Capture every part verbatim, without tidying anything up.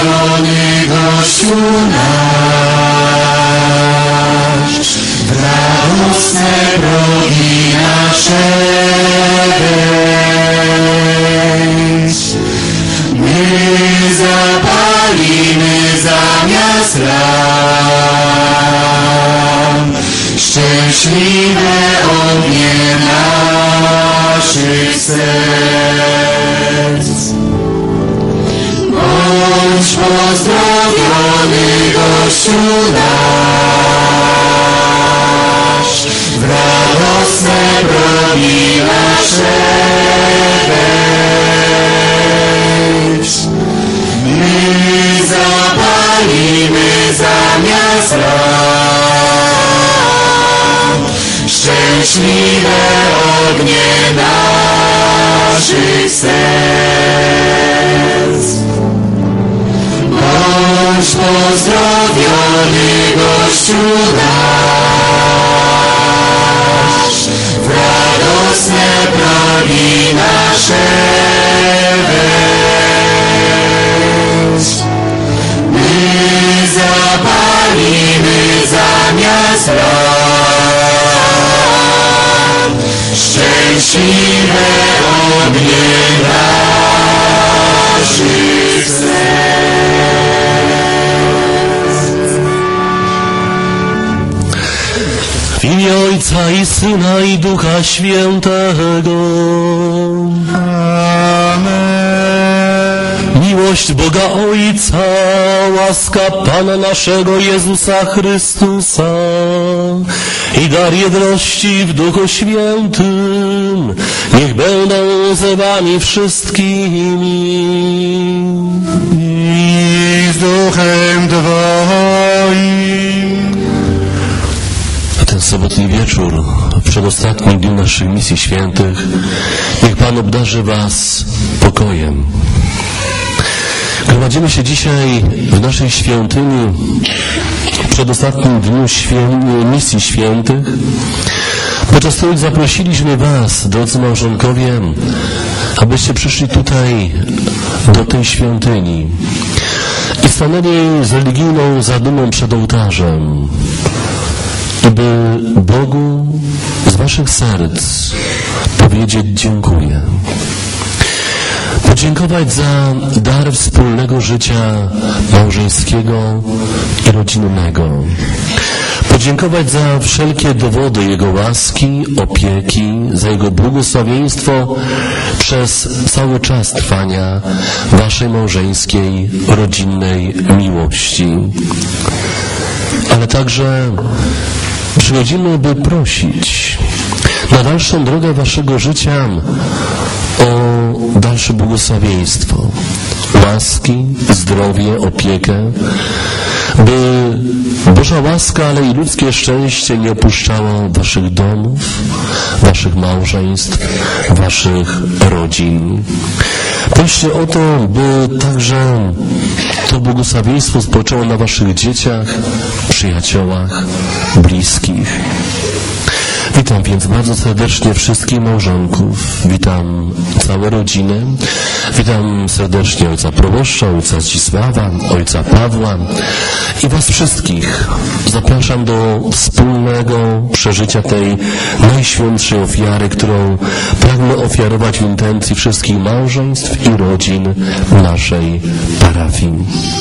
pozdrowiony gościu nasz, w radosne progi nasze wejdź. My zapalimy zamiast lamp szczęśliwe ognie naszych serc. Bądź pozdrowiony gościu nasz, w radosne progi nasze wejdź. My zapalimy zamiast lamp szczęśliwe ognie naszych serc. Bądź pozdrowiony gościu nasz, w radosne progi nasze wejdź. My zapalimy zamiast lamp szczęśliwe ognie naszych serc. W imię Ojca i Syna i Ducha Świętego. Amen. Miłość Boga Ojca, łaska Pana naszego Jezusa Chrystusa i dar jedności w Duchu Świętym niech będą ze wami wszystkimi. I z Duchem Twoim. A ten sobotni wieczór, w przedostatnim dniu naszych misji świętych, niech Pan obdarzy was pokojem. Gromadzimy się dzisiaj w naszej świątyni, w przedostatnim dniu świę... misji świętych, podczas której zaprosiliśmy was, drodzy małżonkowie, abyście przyszli tutaj, do tej świątyni i stanęli z religijną zadumą przed ołtarzem, by Bogu z waszych serc powiedzieć dziękuję. Podziękować za dar wspólnego życia małżeńskiego i rodzinnego. Podziękować za wszelkie dowody Jego łaski, opieki, za Jego błogosławieństwo przez cały czas trwania waszej małżeńskiej, rodzinnej miłości. Ale także przychodzimy, by prosić na dalszą drogę waszego życia o dalsze błogosławieństwo, łaski, zdrowie, opiekę, by Boża łaska, ale i ludzkie szczęście nie opuszczało waszych domów, waszych małżeństw, waszych rodzin. Proście o to, by także to błogosławieństwo spoczęło na waszych dzieciach, przyjaciołach, bliskich. Witam więc bardzo serdecznie wszystkich małżonków, witam całe rodziny, witam serdecznie ojca proboszcza, ojca Zdzisława, ojca Pawła i was wszystkich. Zapraszam do wspólnego przeżycia tej najświętszej ofiary, którą pragnę ofiarować w intencji wszystkich małżeństw i rodzin naszej parafii.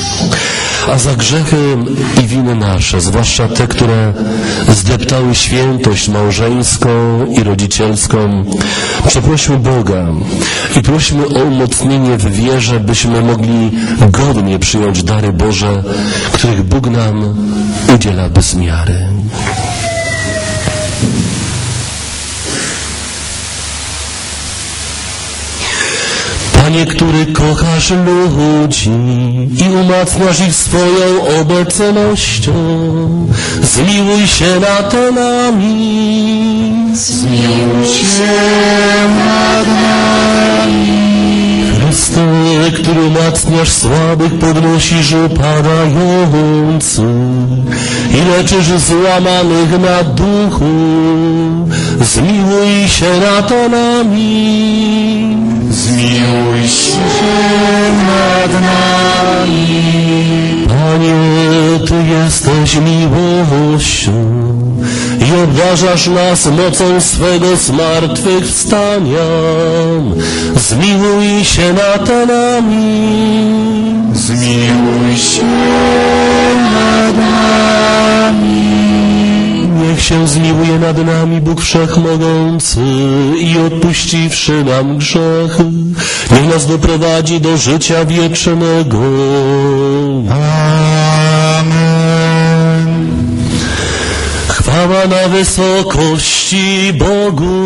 A za grzechy i winy nasze, zwłaszcza te, które zdeptały świętość małżeńską i rodzicielską, przeprośmy Boga i prośmy o umocnienie w wierze, byśmy mogli godnie przyjąć dary Boże, których Bóg nam udziela bez miary. Panie, który kochasz ludzi i umacniasz ich swoją obecnością, zmiłuj się nad nami. Zmiłuj się nad nami. Chryste, który umacniasz słabych, podnosisz upadających i leczysz złamanych na duchu. Zmiłuj się nad nami. Zmiłuj się nad nami. Panie, Ty jesteś miłością i obdarzasz nas mocą swego zmartwychwstania. Zmiłuj się nad nami. Zmiłuj się nad nami. Niech się zmiłuje nad nami Bóg Wszechmogący i odpuściwszy nam grzechy, niech nas doprowadzi do życia wiecznego. Amen. Chwała na wysokości Bogu,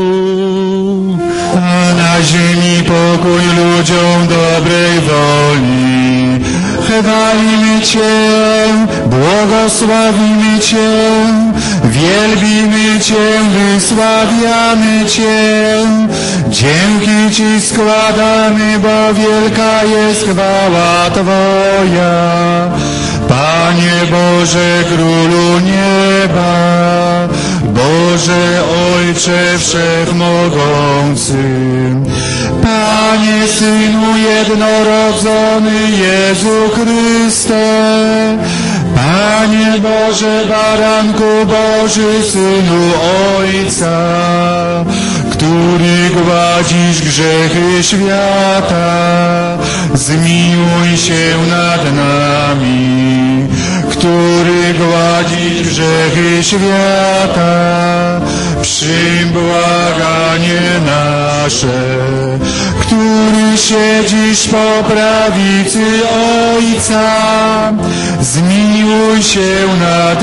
A na ziemi pokój ludziom dobrej woli. Chwalimy Cię, błogosławimy Cię, wielbimy Cię, wysławiamy Cię. Dzięki Ci składamy, bo wielka jest chwała Twoja. Panie Boże, Królu nieba, Boże Ojcze Wszechmogący, Panie Synu jednorodzony Jezu Chryste, Panie Boże Baranku Boży, Synu Ojca, który gładzisz grzechy świata, zmiłuj się nad nami. Który gładzisz grzechy świata, przyjm błaganie nasze. Który siedzisz po prawicy Ojca, zmiłuj się nad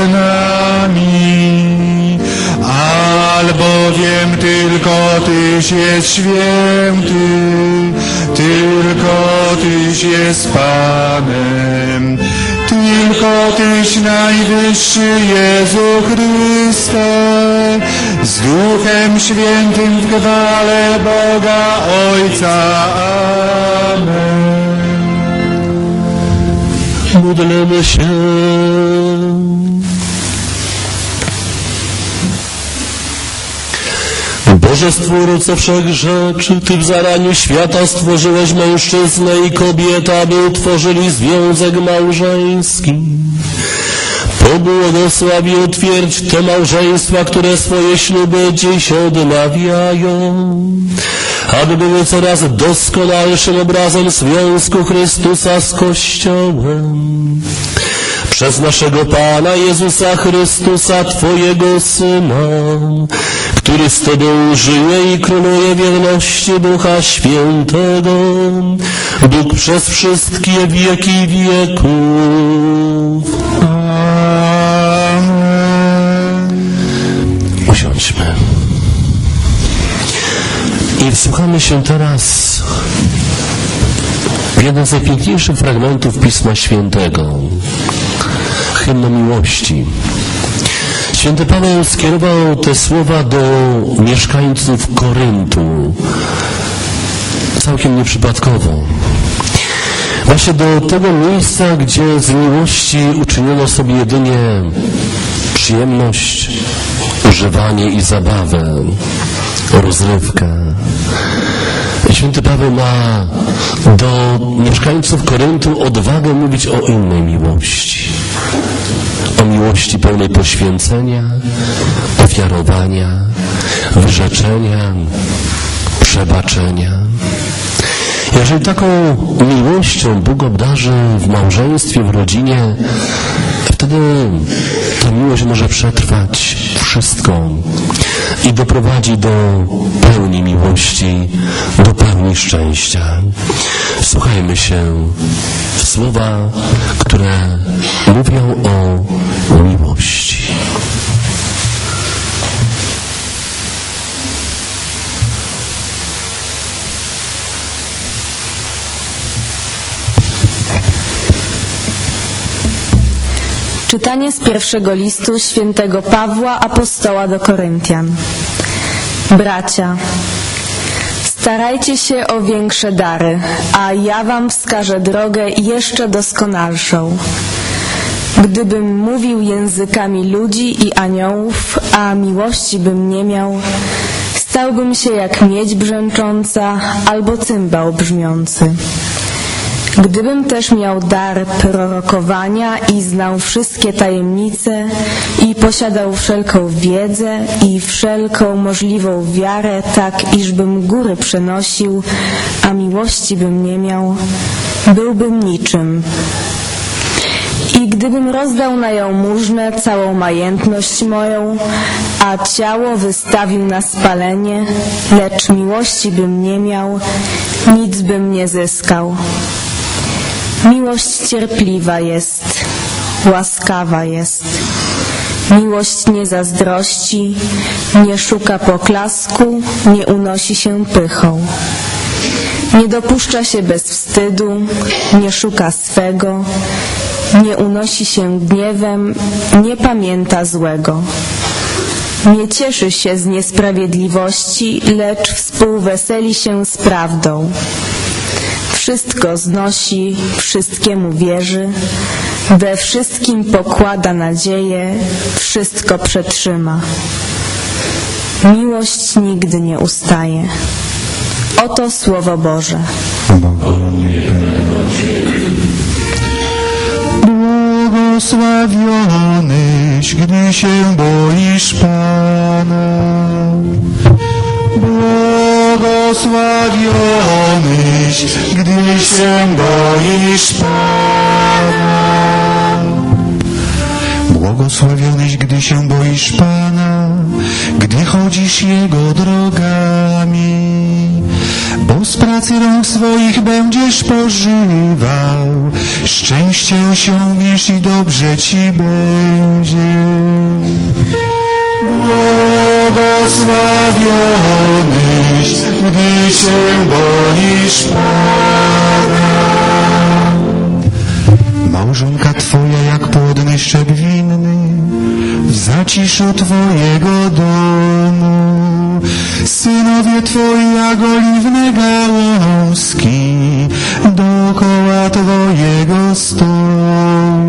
nami. Albowiem tylko Tyś jest święty, tylko Tyś jest Panem, tylko Tyś najwyższy Jezu Chryste, z Duchem Świętym w chwale Boga Ojca. Amen. módlmy się. Boże Stwórco wszech rzeczy, Ty w zaraniu świata stworzyłeś mężczyznę i kobietę, aby utworzyli związek małżeński. Pobłogosław i utwierdź te małżeństwa, które swoje śluby dziś odnawiają, aby były coraz doskonalszym obrazem związku Chrystusa z Kościołem. Przez naszego Pana Jezusa Chrystusa, Twojego Syna, który z Tobą żyje i króluje w wierności Ducha Świętego, Bóg przez wszystkie wieki wieków. Amen. Usiądźmy. I wsłuchamy się teraz w jeden z najpiękniejszych fragmentów Pisma Świętego, hymn miłości. Święty Paweł skierował te słowa do mieszkańców Koryntu, całkiem nieprzypadkowo. Właśnie do tego miejsca, gdzie z miłości uczyniono sobie jedynie przyjemność, używanie i zabawę, rozrywkę. Święty Paweł ma do mieszkańców Koryntu odwagę mówić o innej miłości. O miłości pełnej poświęcenia, ofiarowania, wyrzeczenia, przebaczenia. Jeżeli taką miłością Bóg obdarzy w małżeństwie, w rodzinie, wtedy ta miłość może przetrwać wszystko i doprowadzi do pełni miłości, do pełni szczęścia. Wsłuchajmy się w słowa, które mówią o miłości. Czytanie z pierwszego listu świętego Pawła Apostoła do Koryntian. Bracia, starajcie się o większe dary, a ja wam wskażę drogę jeszcze doskonalszą. Gdybym mówił językami ludzi i aniołów, a miłości bym nie miał, stałbym się jak miedź brzęcząca albo cymbał brzmiący. Gdybym też miał dar prorokowania i znał wszystkie tajemnice i posiadał wszelką wiedzę i wszelką możliwą wiarę, tak iżbym góry przenosił, a miłości bym nie miał, byłbym niczym. I gdybym rozdał na jałmużnę całą majętność moją, a ciało wystawił na spalenie, lecz miłości bym nie miał, nic bym nie zyskał. Miłość cierpliwa jest, łaskawa jest. Miłość nie zazdrości, nie szuka poklasku, nie unosi się pychą. Nie dopuszcza się bez wstydu, nie szuka swego, nie unosi się gniewem, nie pamięta złego. Nie cieszy się z niesprawiedliwości, lecz współweseli się z prawdą. Wszystko znosi, wszystkiemu wierzy, we wszystkim pokłada nadzieję, wszystko przetrzyma. Miłość nigdy nie ustaje. Oto Słowo Boże. Błogosławionyś, gdy się boisz Pana. Błogosławionyś, gdy się boisz Pana. Błogosławionyś, gdy się boisz Pana, gdy chodzisz Jego drogami. Bo z pracy rąk swoich będziesz pożywał, szczęście osiągniesz i dobrze ci będzie. Błogosławionyś, gdy się boisz Pana. Małżonka twoja jak płodny szczep winny w zaciszu twojego domu. Synowie twoi jak oliwne gałązki dookoła twojego stołu.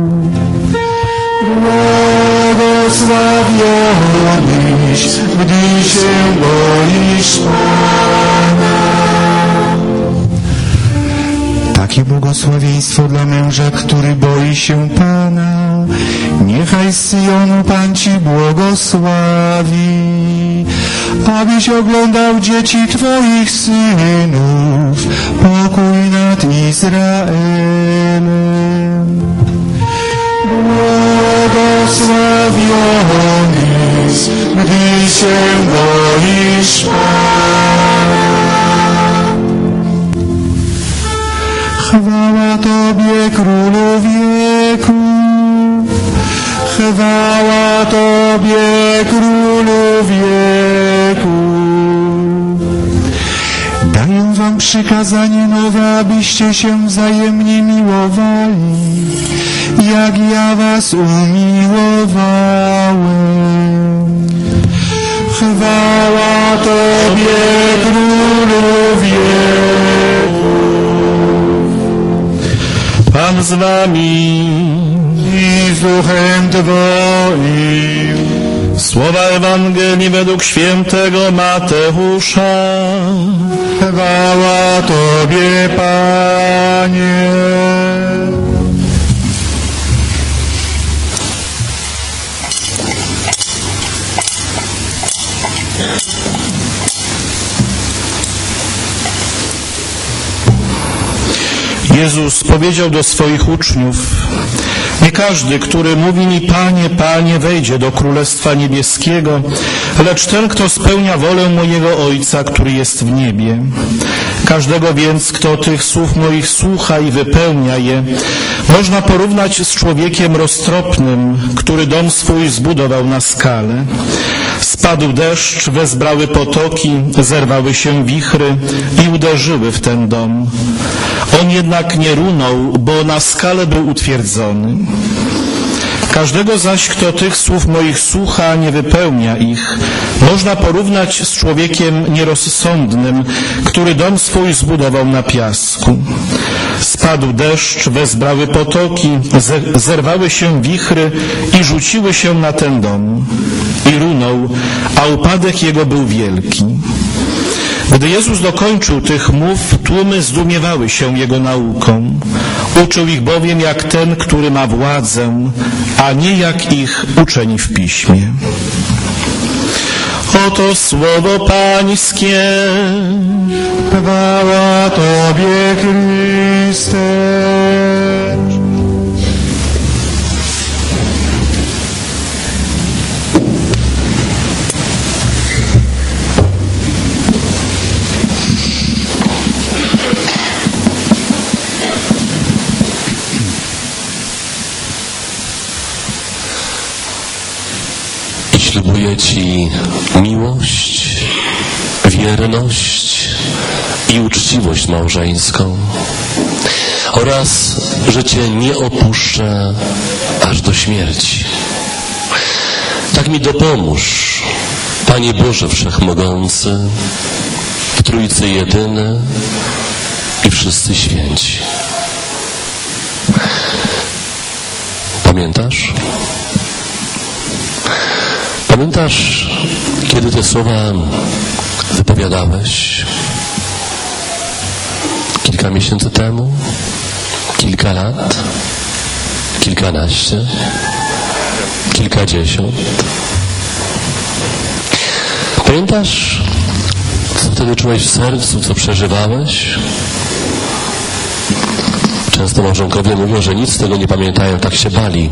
Błogosławionyś, gdy się boisz Pana. Takie błogosławieństwo dla męża, który boi się Pana. Niechaj z Syjonu Pan ci błogosławi, abyś oglądał dzieci twoich synów, pokój nad Izraelem. Błogosławionyś, gdy się boisz Pana. Chwała Tobie, Królu wieków, chwała Tobie, Królu wieków. Daję wam przykazanie nowe, abyście się wzajemnie miłowali, jak ja was umiłowałem. Chwała Tobie, Królu wieków. Pan z wami I z duchem Twoim. Słowa Ewangelii według świętego Mateusza. Chwała Tobie, Panie. Jezus powiedział do swoich uczniów: nie każdy, który mówi mi Panie, Panie, wejdzie do Królestwa Niebieskiego, lecz ten, kto spełnia wolę mojego Ojca, który jest w niebie. Każdego więc, kto tych słów moich słucha i wypełnia je, można porównać z człowiekiem roztropnym, który dom swój zbudował na skale. Spadł deszcz, wezbrały potoki, zerwały się wichry i uderzyły w ten dom. On jednak nie runął, bo na skale był utwierdzony. Każdego zaś, kto tych słów moich słucha, nie wypełnia ich, można porównać z człowiekiem nierozsądnym, który dom swój zbudował na piasku. Spadł deszcz, wezbrały potoki, zerwały się wichry i rzuciły się na ten dom. I runął, a upadek jego był wielki. Gdy Jezus dokończył tych mów, tłumy zdumiewały się Jego nauką. Uczył ich bowiem jak ten, który ma władzę, a nie jak ich uczeni w Piśmie. Oto słowo Pańskie. Chwała Tobie, Chryste. Ślubuję Ci miłość, wierność i uczciwość małżeńską oraz, że Cię nie opuszczę aż do śmierci. Tak mi dopomóż, Panie Boże Wszechmogący, Trójcy Jedyny i wszyscy święci. Pamiętasz? Pamiętasz, kiedy te słowa wypowiadałeś? Kilka miesięcy temu? Kilka lat? Kilkanaście? Kilkadziesiąt? Pamiętasz, co wtedy czułeś w sercu, co przeżywałeś? Często małżonkowie mówią, że nic z tego nie pamiętają, tak się bali.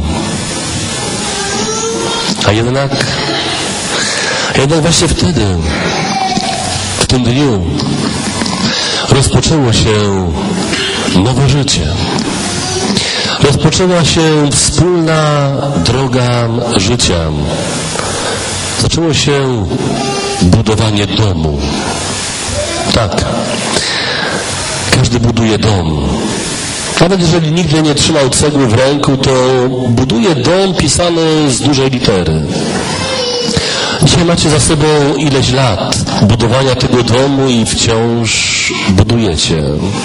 A jednak, a jednak właśnie wtedy, w tym dniu, rozpoczęło się nowe życie. Rozpoczęła się wspólna droga życia. Zaczęło się budowanie domu. Tak, każdy buduje dom. Nawet jeżeli nigdy nie trzymał cegły w ręku, to buduje dom pisany z dużej litery. Dzisiaj macie za sobą ileś lat budowania tego domu i wciąż budujecie.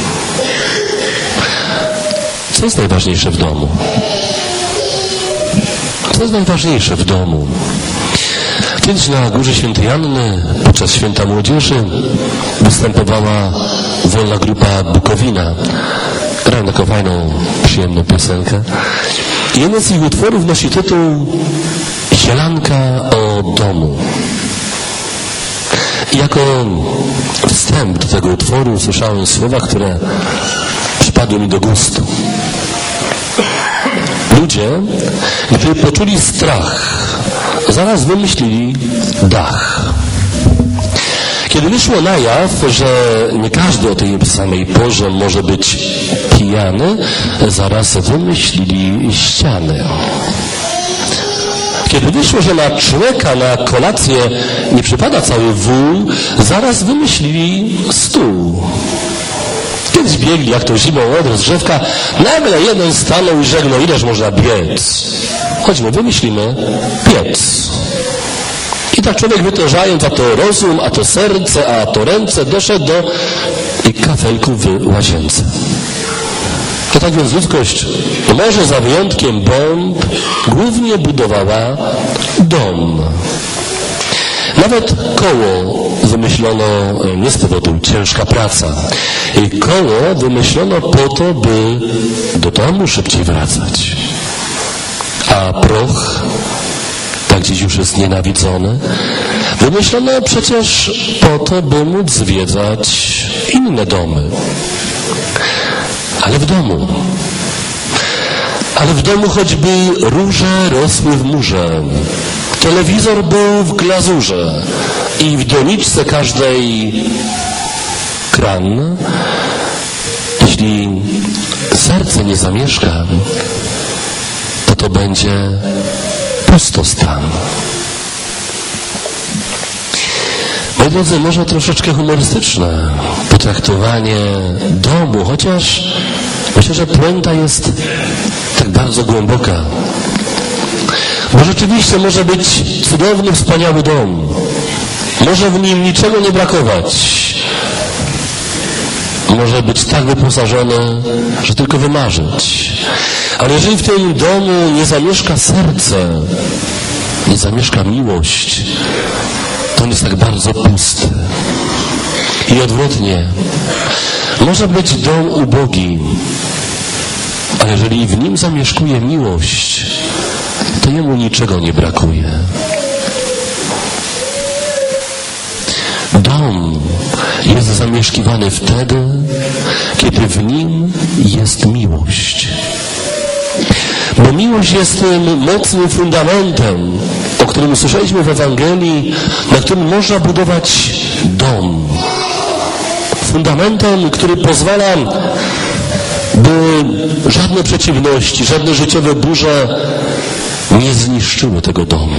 Co jest najważniejsze w domu? Co jest najważniejsze w domu? Kiedyś na Górze Świętej Anny podczas Święta Młodzieży występowała wolna grupa Bukowina. Grają taką fajną, przyjemną piosenkę. I jeden z ich utworów nosi tytuł Zielanka o domu. I jako wstęp do tego utworu usłyszałem słowa, które przypadły mi do gustu. Ludzie, gdy poczuli strach, zaraz wymyślili dach. Kiedy wyszło na jaw, że nie każdy o tej samej porze może być pijany, zaraz wymyślili ściany. Kiedy wyszło, że na człowieka na kolację nie przypada cały wół, zaraz wymyślili stół. Kiedyś biegli jak to zimą od rozgrzewka, nagle jeden stanął i żegnał, ileż można biec. Chodźmy, wymyślimy piec. I tak człowiek wytężając, a to rozum, a to serce, a to ręce, doszedł do i kafelku w łazience. To tak więc ludzkość, może za wyjątkiem bomb, głównie budowała dom. Nawet koło wymyślono nie z powodu ciężka praca. I koło wymyślono po to, by do domu szybciej wracać. A proch, tak dziś już jest nienawidzony, wymyślono przecież po to, by móc zwiedzać inne domy. Ale w domu, ale w domu choćby róże rosły w murze, telewizor był w glazurze i w doniczce każdej kran, jeśli serce nie zamieszka, to to będzie pustostan. Moi drodzy, może troszeczkę humorystyczne potraktowanie domu, chociaż myślę, że puenta jest tak bardzo głęboka. Bo rzeczywiście może być cudowny, wspaniały dom. Może w nim niczego nie brakować. może być tak wyposażone, że tylko wymarzyć. Ale jeżeli w tym domu nie zamieszka serce, nie zamieszka miłość, to on jest tak bardzo pusty. I odwrotnie. Może być dom ubogi, ale jeżeli w nim zamieszkuje miłość, to jemu niczego nie brakuje. Dom jest zamieszkiwany wtedy, kiedy w nim jest miłość. Bo miłość jest tym mocnym fundamentem, o którym usłyszeliśmy w Ewangelii, na którym można budować dom. Fundamentem, który pozwala, by żadne przeciwności, żadne życiowe burze nie zniszczyły tego domu.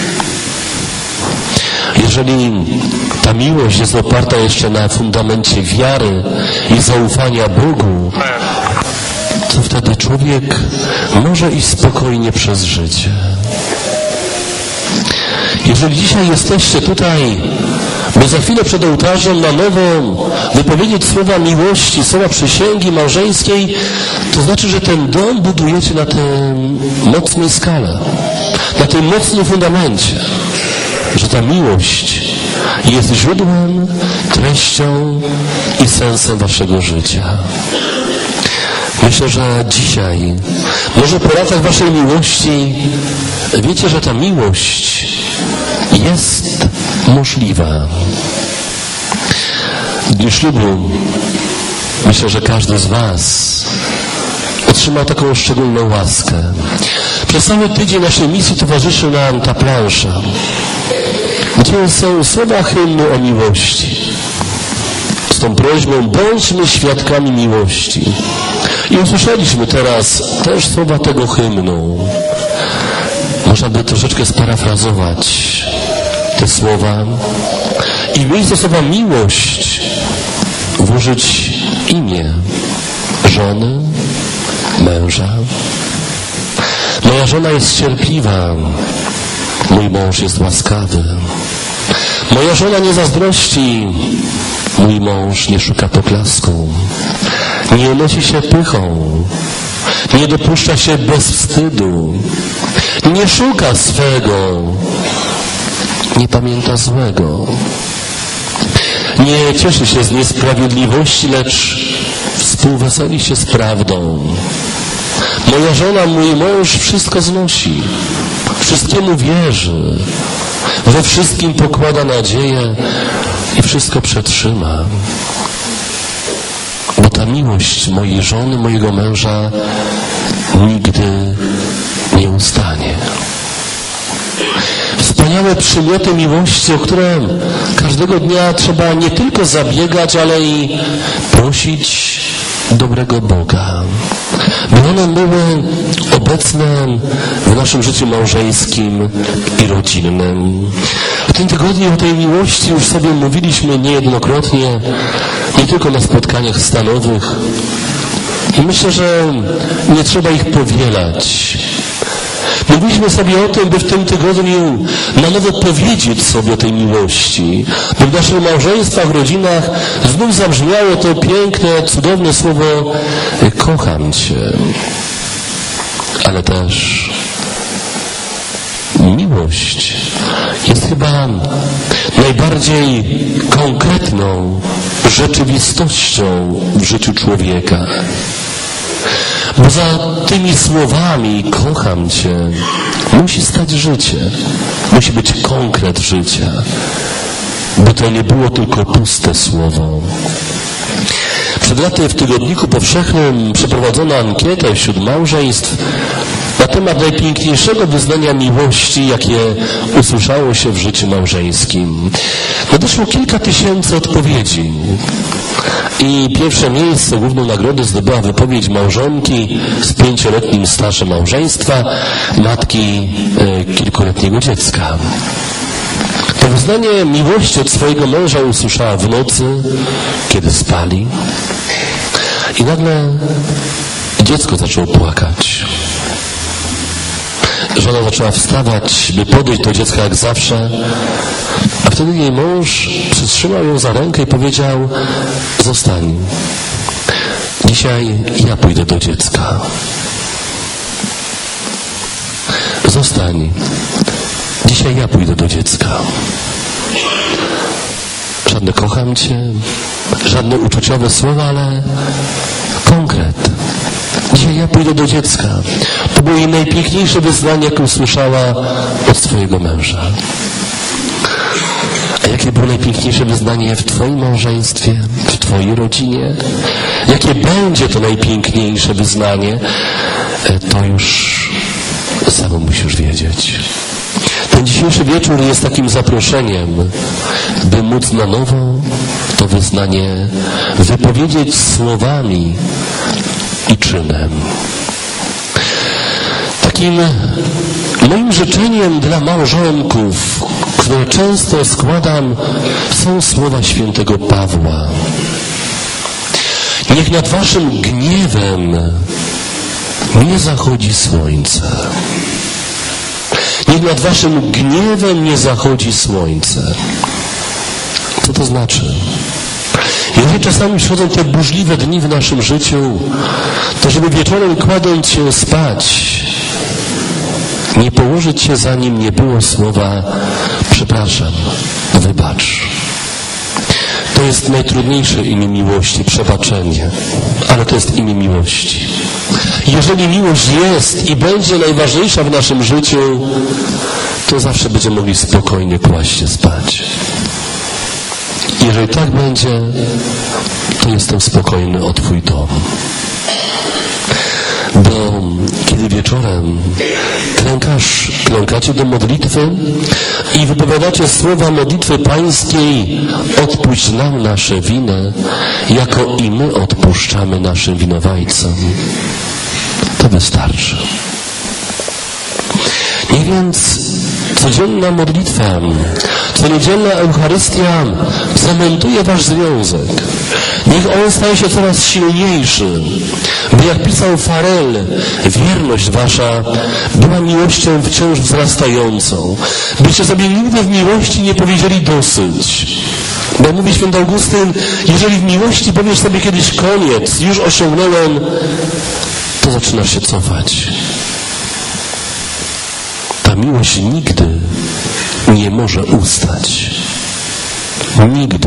Jeżeli ta miłość jest oparta jeszcze na fundamencie wiary i zaufania Bogu, to wtedy człowiek może iść spokojnie przez życie. Jeżeli dzisiaj jesteście tutaj, by za chwilę przed ołtarzem na nowo wypowiedzieć słowa miłości, słowa przysięgi małżeńskiej, to znaczy, że ten dom budujecie na tej mocnej skale, na tym mocnym fundamencie, że ta miłość jest źródłem, treścią i sensem waszego życia. Myślę, że dzisiaj, może po latach waszej miłości, wiecie, że ta miłość jest możliwa. W dniu ślubu myślę, że każdy z was otrzymał taką szczególną łaskę. Przez cały tydzień naszej misji towarzyszy nam ta plansza, gdzie są słowa hymnu o miłości. Z tą prośbą, bądźmy świadkami miłości. I usłyszeliśmy teraz też słowa tego hymnu. Można by troszeczkę sparafrazować te słowa i w miejsce słowa miłość włożyć imię żony, męża. Moja żona jest cierpliwa, mój mąż jest łaskawy. Moja żona nie zazdrości, mój mąż nie szuka poklasku. Nie unosi się pychą, nie dopuszcza się bez wstydu, nie szuka swego, nie pamięta złego. Nie cieszy się z niesprawiedliwości, lecz współweseli się z prawdą. Moja żona, mój mąż wszystko znosi, wszystkiemu wierzy, we wszystkim pokłada nadzieję i wszystko przetrzyma. Bo ta miłość mojej żony, mojego męża nigdy nie ustanie. Wspaniałe przymioty miłości, o które każdego dnia trzeba nie tylko zabiegać, ale i prosić dobrego Boga, by one były obecne w naszym życiu małżeńskim i rodzinnym. W tym tygodniu o tej miłości już sobie mówiliśmy niejednokrotnie, nie tylko na spotkaniach stanowych. I myślę, że nie trzeba ich powielać. Mówiliśmy sobie o tym, by w tym tygodniu na nowo powiedzieć sobie o tej miłości, by w naszych małżeństwach, rodzinach znów zabrzmiało to piękne, cudowne słowo kocham Cię. Ale też miłość jest chyba najbardziej konkretną rzeczywistością w życiu człowieka. Bo za tymi słowami kocham Cię musi stać życie. Musi być konkret życia. By to nie było tylko puste słowo. Przed laty w Tygodniku Powszechnym przeprowadzono ankietę wśród małżeństw na temat najpiękniejszego wyznania miłości, jakie usłyszało się w życiu małżeńskim. Nadeszło kilka tysięcy odpowiedzi. I pierwsze miejsce, główną nagrodę zdobyła wypowiedź małżonki z pięcioletnim stażem małżeństwa, matki e, kilkuletniego dziecka. To wyznanie miłości od swojego męża usłyszała w nocy, kiedy spali. I nagle dziecko zaczęło płakać. Żona zaczęła wstawać, by podejść do dziecka jak zawsze, a wtedy jej mąż przytrzymał ją za rękę i powiedział: zostań. Dzisiaj ja pójdę do dziecka. Zostań. Dzisiaj ja pójdę do dziecka. Żadne kocham cię, żadne uczuciowe słowa, ale konkret. Dzisiaj ja pójdę do dziecka. To było jej najpiękniejsze wyznanie, jakie usłyszała od swojego męża. A jakie było najpiękniejsze wyznanie w twoim małżeństwie, w twojej rodzinie? Jakie będzie to najpiękniejsze wyznanie? To już sam musisz wiedzieć. Ten dzisiejszy wieczór jest takim zaproszeniem, by móc na nowo to wyznanie wypowiedzieć słowami i czynem. Takim moim życzeniem dla małżonków, które często składam, są słowa świętego Pawła. Niech nad waszym gniewem nie zachodzi słońce. Niech nad waszym gniewem nie zachodzi słońce. Co to znaczy? Jeżeli czasami przychodzą te burzliwe dni w naszym życiu, to żeby wieczorem kładąc się spać, nie położyć się, zanim nie było słowa przepraszam, wybacz. To jest najtrudniejsze imię miłości, przebaczenie, ale to jest imię miłości. Jeżeli miłość jest i będzie najważniejsza w naszym życiu, to zawsze będziemy mogli spokojnie kłaść się spać. Jeżeli tak będzie, to jestem spokojny o twój dom. Bo kiedy wieczorem klękasz, klękacie do modlitwy i wypowiadacie słowa modlitwy pańskiej: odpuść nam nasze winy, jako i my odpuszczamy naszym winowajcom, to wystarczy. Niech więc codzienna modlitwa, coniedzielna Eucharystia cementuje wasz związek. Niech on staje się coraz silniejszy, by jak pisał Farel, wierność wasza była miłością wciąż wzrastającą. Byście sobie nigdy w miłości nie powiedzieli dosyć. Bo mówi święty Augustyn, jeżeli w miłości powiesz sobie kiedyś koniec, już osiągnąłem, to zaczynasz się cofać. Ta miłość nigdy nie może ustać. Nigdy.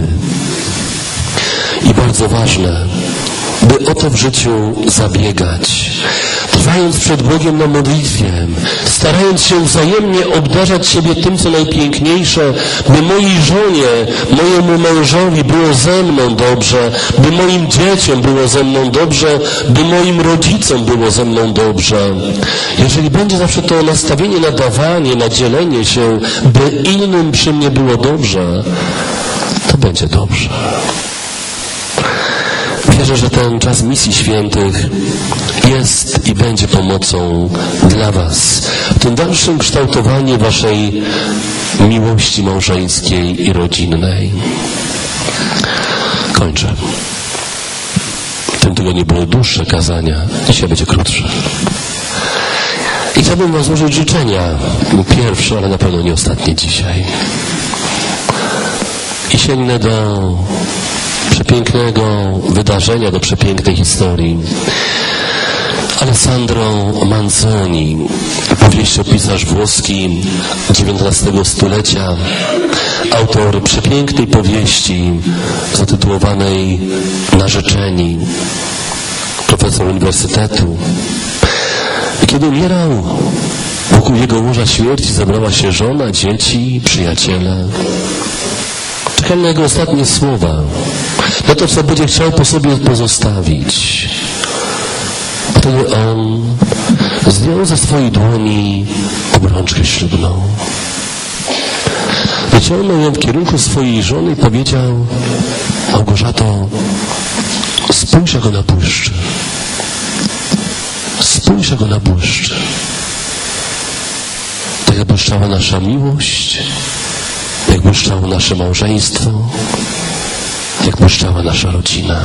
I bardzo ważne, by o to w życiu zabiegać. Trwając przed Bogiem na modlitwie, starając się wzajemnie obdarzać siebie tym, co najpiękniejsze, by mojej żonie, mojemu mężowi było ze mną dobrze, by moim dzieciom było ze mną dobrze, by moim rodzicom było ze mną dobrze. Jeżeli będzie zawsze to nastawienie na dawanie, na dzielenie się, by innym przy mnie było dobrze, to będzie dobrze. Wierzę, że ten czas misji świętych jest i będzie pomocą dla was w tym dalszym kształtowaniu waszej miłości małżeńskiej i rodzinnej. Kończę. W tym tygodniu były dłuższe kazania, dzisiaj będzie krótsze. I chciałbym wam złożyć życzenia. Pierwsze, ale na pewno nie ostatnie dzisiaj. I sięgnę do przepięknego wydarzenia, do przepięknej historii. Alessandro Manzoni, powieściopisarz włoski dziewiętnastego stulecia, autor przepięknej powieści zatytułowanej Narzeczeni, profesor uniwersytetu. I kiedy umierał, wokół jego łoża śmierci zebrała się żona, dzieci, przyjaciele. Czekali na jego ostatnie słowa, na to, co będzie chciał po sobie pozostawić. Wtedy on zdjął ze swojej dłoni obrączkę ślubną. Wyciągnął ją w kierunku swojej żony i powiedział: Małgorzato, spójrz, jak ona błyszczy. Spójrz, jak ona błyszczy. Tak jak błyszczała nasza miłość, jak błyszczało nasze małżeństwo, jak błyszczała nasza rodzina.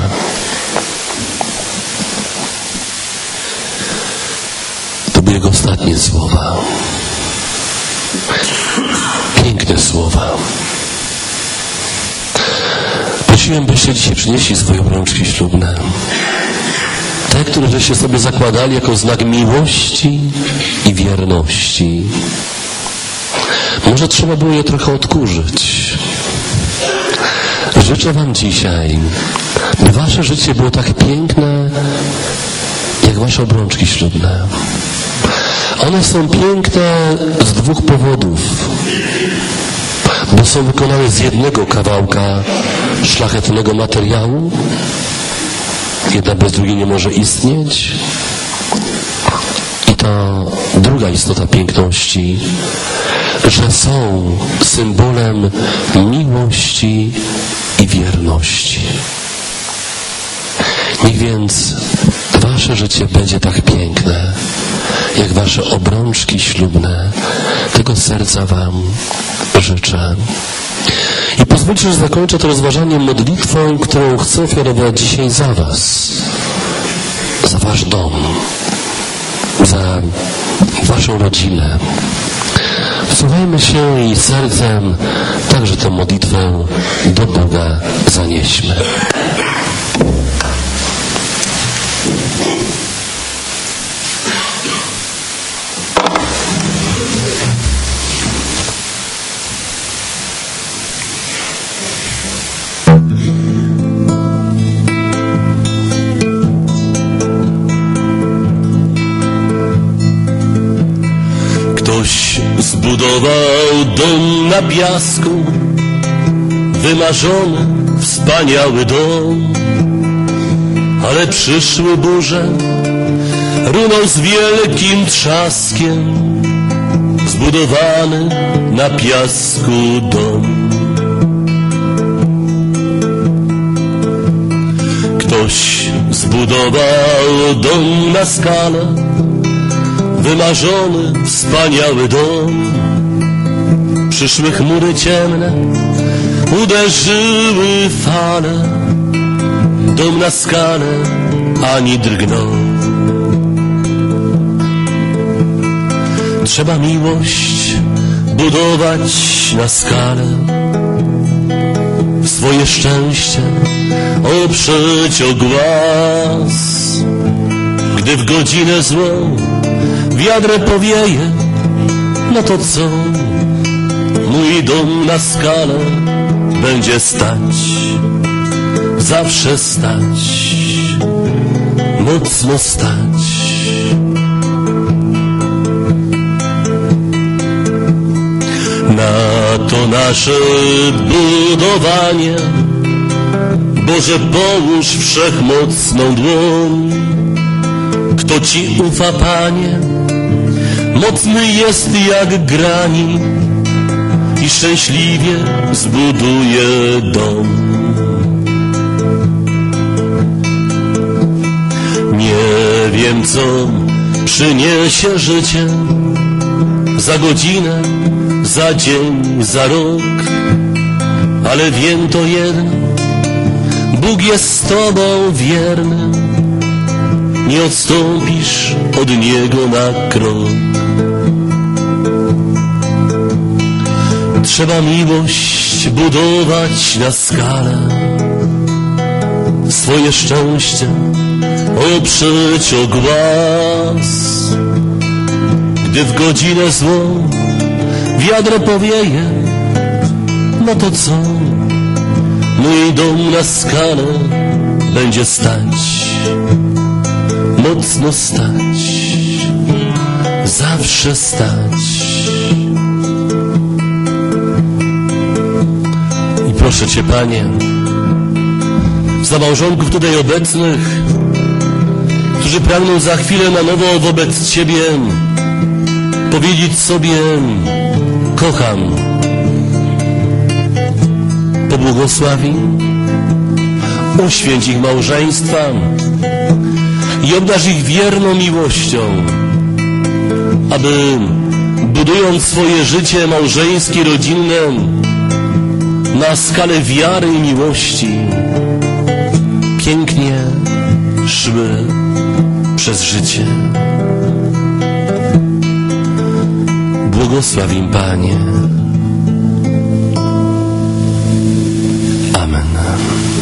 To były jego ostatnie słowa. Piękne słowa. Prosiłem, byście dzisiaj przynieśli swoje obrączki ślubne. Te, które żeście sobie zakładali jako znak miłości i wierności. Może trzeba było je trochę odkurzyć. Życzę wam dzisiaj, by wasze życie było tak piękne, jak wasze obrączki ślubne. One są piękne z dwóch powodów. Bo są wykonane z jednego kawałka szlachetnego materiału. Jedna bez drugiej nie może istnieć. I ta druga istota piękności, że są symbolem miłości i wierności. Niech więc wasze życie będzie tak piękne, jak wasze obrączki ślubne. Tego serca wam życzę. I pozwólcie, że zakończę to rozważanie modlitwą, którą chcę ofiarować dzisiaj za was, za wasz dom, za waszą rodzinę. Wsłuchajmy się i sercem także tę modlitwę do Boga zanieśmy. Zbudował dom na piasku, wymarzony, wspaniały dom, ale przyszły burze, runął z wielkim trzaskiem, zbudowany na piasku dom. Ktoś zbudował dom na skale, wymarzony, wspaniały dom. Przyszły chmury ciemne, uderzyły fale, dom na skale ani drgnął. Trzeba miłość budować na skale, swoje szczęście oprzeć o głaz. Gdy w godzinę złą wiadrem powieje, no to co? Mój dom na skale będzie stać, zawsze stać, mocno stać. Na to nasze budowanie, Boże, połóż wszechmocną dłoń. Kto Ci ufa, Panie, mocny jest jak granit i szczęśliwie zbuduje dom. Nie wiem, co przyniesie życie, za godzinę, za dzień, za rok, ale wiem to jedno, Bóg jest z Tobą wierny, nie odstąpisz od Niego na krok. Trzeba miłość budować na skalę, swoje szczęście oprzeć o głaz. Gdy w godzinę złą wiadro powieje, no to co? Mój dom na skale będzie stać, mocno stać, zawsze stać. I proszę Cię, Panie, za małżonków tutaj obecnych, którzy pragną za chwilę na nowo wobec Ciebie powiedzieć sobie: kocham. Pobłogosławi, uświęć ich małżeństwa i obdarz ich wierną miłością, aby budując swoje życie małżeńskie, rodzinne na skalę wiary i miłości, pięknie szły przez życie. Błogosław im, Panie. Amen.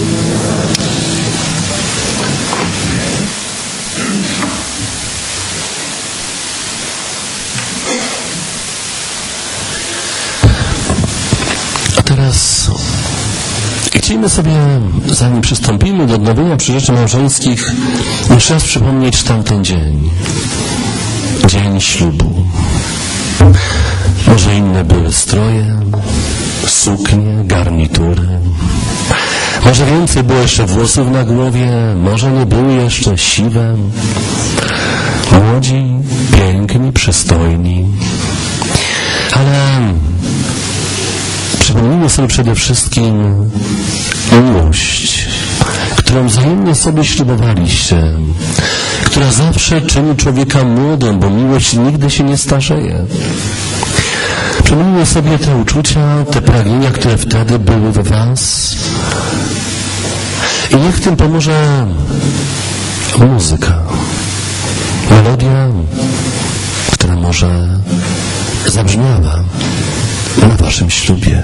sobie, zanim przystąpimy do odnowienia przyrzeczeń małżeńskich, jeszcze raz przypomnieć tamten dzień. Dzień ślubu. Może inne były stroje, suknie, garnitury. Może więcej było jeszcze włosów na głowie, może nie były jeszcze siwe. Młodzi, piękni, przystojni. Ale przypomnijmy sobie przede wszystkim miłość, którą wzajemnie sobie ślubowaliście, która zawsze czyni człowieka młodym, bo miłość nigdy się nie starzeje. Przypomnijmy sobie te uczucia, te pragnienia, które wtedy były we was. I niech w tym pomoże muzyka, melodia, która może zabrzmiała na waszym ślubie.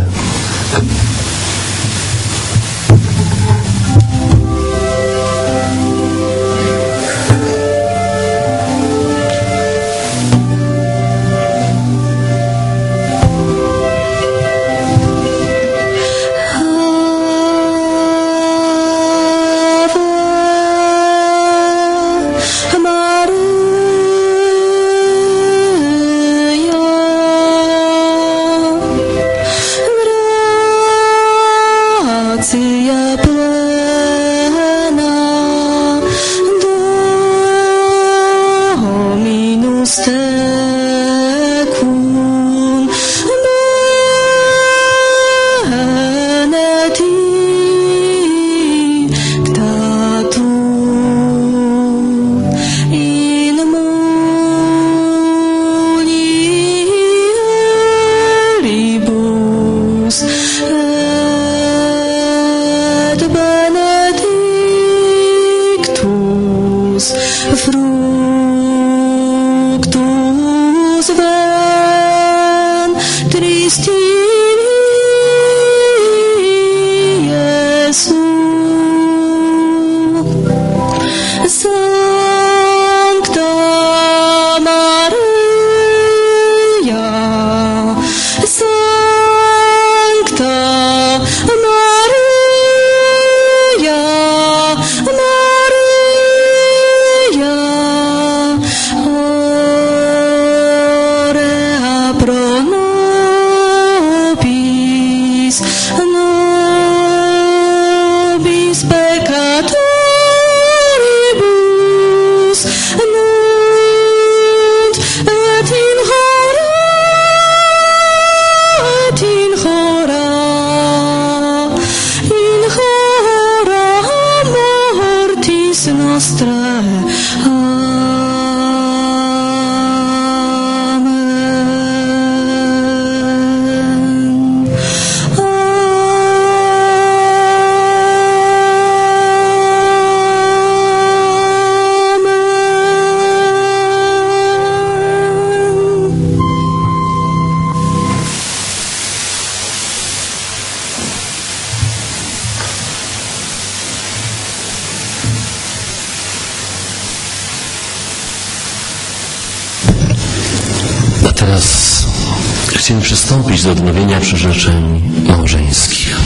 Teraz chcemy przystąpić do odnowienia przyrzeczeń małżeńskich.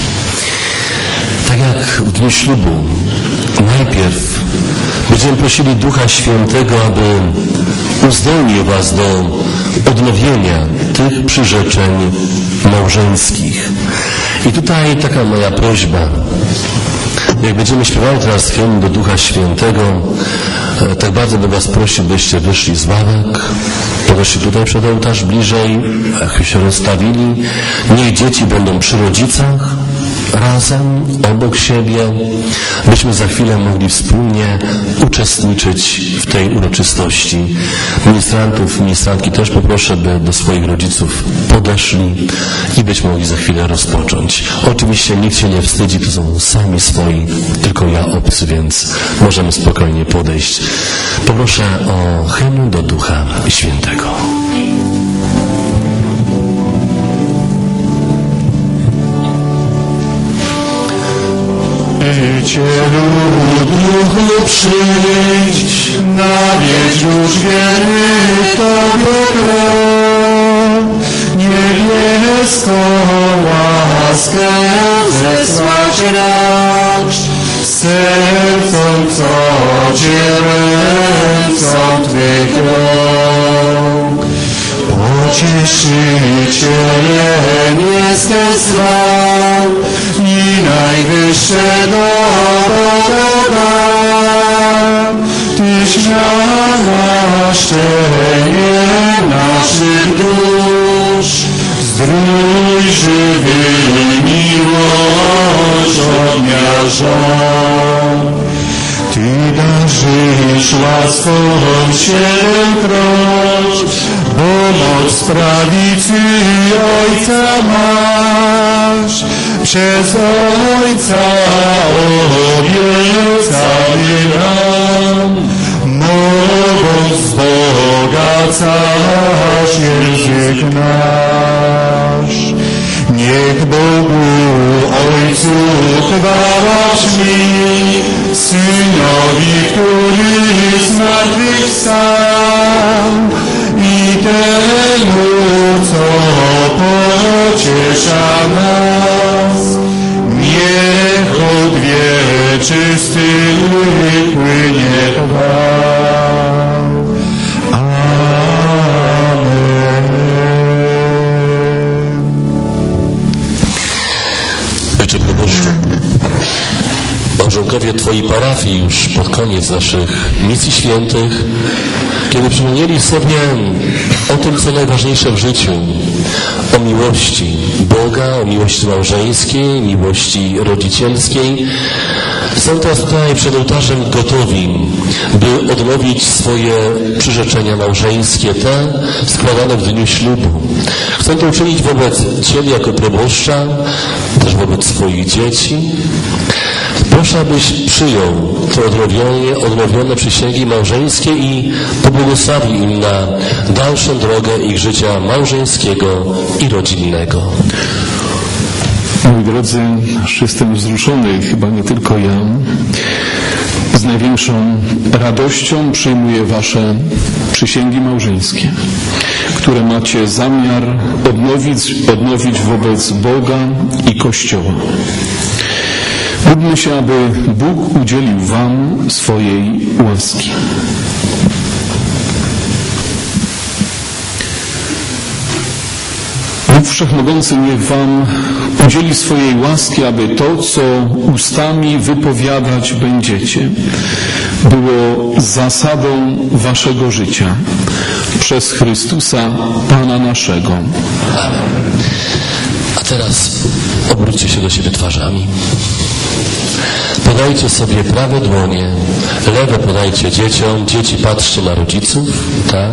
Tak jak w dniu ślubu, najpierw będziemy prosili Ducha Świętego, aby uzdolnił was do odnowienia tych przyrzeczeń małżeńskich. I tutaj taka moja prośba. Jak będziemy śpiewali teraz hymn do Ducha Świętego, tak bardzo bym was prosił, byście wyszli z ławek, podeszli tutaj przed ołtarz bliżej, jak się rozstawili. Niech dzieci będą przy rodzicach, razem, obok siebie, byśmy za chwilę mogli wspólnie uczestniczyć w tej uroczystości. Ministrantów, ministrantki też poproszę, by do swoich rodziców podeszli i byśmy mogli za chwilę rozpocząć. Oczywiście nikt się nie wstydzi, to są sami swoi, tylko ja obcy, więc możemy spokojnie podejść. Poproszę o hymn do Ducha Świętego. Cielu Duchu przyjdź, nawiedź już wiernych Tobie krok. Niebieską łaskę zesłać nam. sercom, co dzielecą Twych rąk. Pocieszycielem jesteś zwał i najwyższe dobra. Tyś namaszczenie naszych dusz, zdrój żywy miłość odmiarzą. Ty darzysz łaską siedemkroć, bo moc prawicy Ojca masz. Przez Ojca obiecany nam, mogąc wzbogacać język nasz. Niech Bogu Ojcu chwała brzmi, Synowi, który zmartwychwstał, i temu, co pociesza nas. Niech od wieczystych płynie chwał. Ojcze proboszczu, małżonkowie Twoi parafii już pod koniec naszych misji świętych, kiedy przypomnieli sobie o tym, co najważniejsze w życiu, o miłości Boga, o miłości małżeńskiej, miłości rodzicielskiej, są teraz tutaj przed ołtarzem gotowi, by odnowić swoje przyrzeczenia małżeńskie, te składane w dniu ślubu. Chcą to uczynić wobec Ciebie jako proboszcza, też wobec swoich dzieci. Proszę, abyś przyjął te odnowione, odnowione przysięgi małżeńskie i pobłogosławił im na dalszą drogę ich życia małżeńskiego i rodzinnego. Moi drodzy, aż jestem wzruszony, chyba nie tylko ja. Z największą radością przyjmuję Wasze przysięgi małżeńskie, które macie zamiar odnowić, odnowić wobec Boga i Kościoła. Módlmy się, aby Bóg udzielił Wam swojej łaski. Bóg Wszechmogący niech Wam udzieli swojej łaski, aby to, co ustami wypowiadać będziecie, było zasadą Waszego życia. Przez Chrystusa, Pana naszego. A teraz obróćcie się do siebie twarzami. Podajcie sobie prawe dłonie, lewe podajcie dzieciom, dzieci patrzcie na rodziców, tak?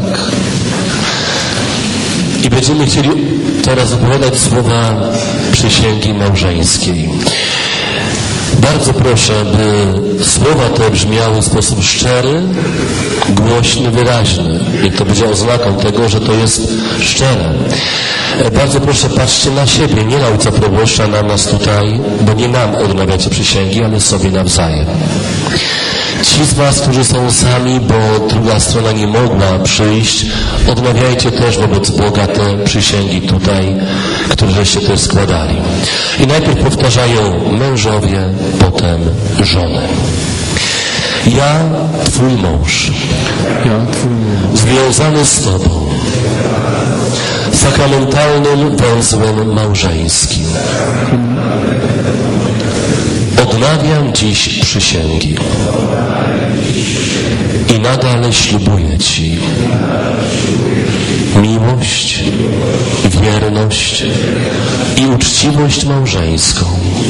I będziemy chcieli teraz opowiadać słowa przysięgi małżeńskiej. Bardzo proszę, by słowa te brzmiały w sposób szczery, głośny, wyraźny. I to będzie oznaką tego, że to jest szczere. Bardzo proszę, patrzcie na siebie, nie na ojca proboszcza, na nas tutaj, bo nie nam odmawiacie przysięgi, ale sobie nawzajem. Ci z Was, którzy są sami, bo druga strona nie mogła przyjść, odmawiajcie też wobec Boga te przysięgi tutaj, które żeście też składali. I najpierw powtarzają mężowie, potem żony. Ja, Twój mąż, Ja, Twój mąż, związany z Tobą, sakramentalnym węzłem małżeńskim, odnawiam dziś przysięgi i nadal ślubuję Ci miłość, wierność i uczciwość małżeńską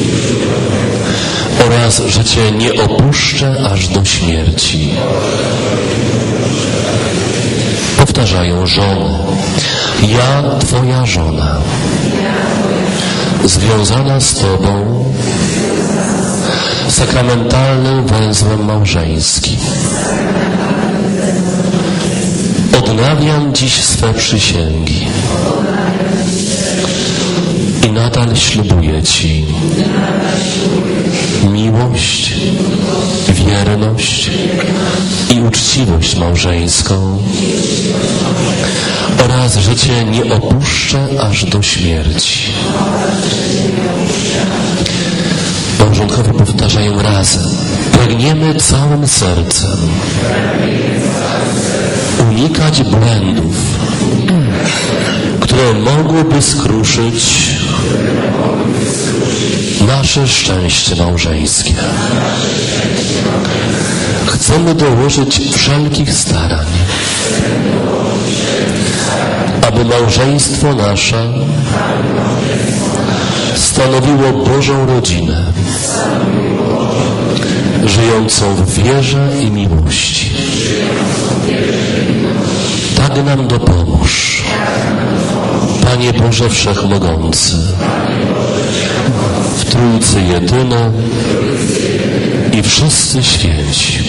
oraz, że Cię nie opuszczę aż do śmierci. Powtarzają żony. Ja, Twoja żona, związana z Tobą sakramentalnym węzłem małżeńskim. Odnawiam dziś swe przysięgi i nadal ślubuję Ci miłość, wierność i uczciwość małżeńską oraz, że Cię nie opuszczę aż do śmierci. Małżonkowie powtarzają razem. Pragniemy całym sercem unikać błędów, które mogłyby skruszyć nasze szczęście małżeńskie. Chcemy dołożyć wszelkich starań, aby małżeństwo nasze stanowiło Bożą rodzinę, żyjącą w wierze i miłości. Tak nam dopomóż, Panie Boże Wszechmogący, w Trójcy Jedyny i wszyscy święci.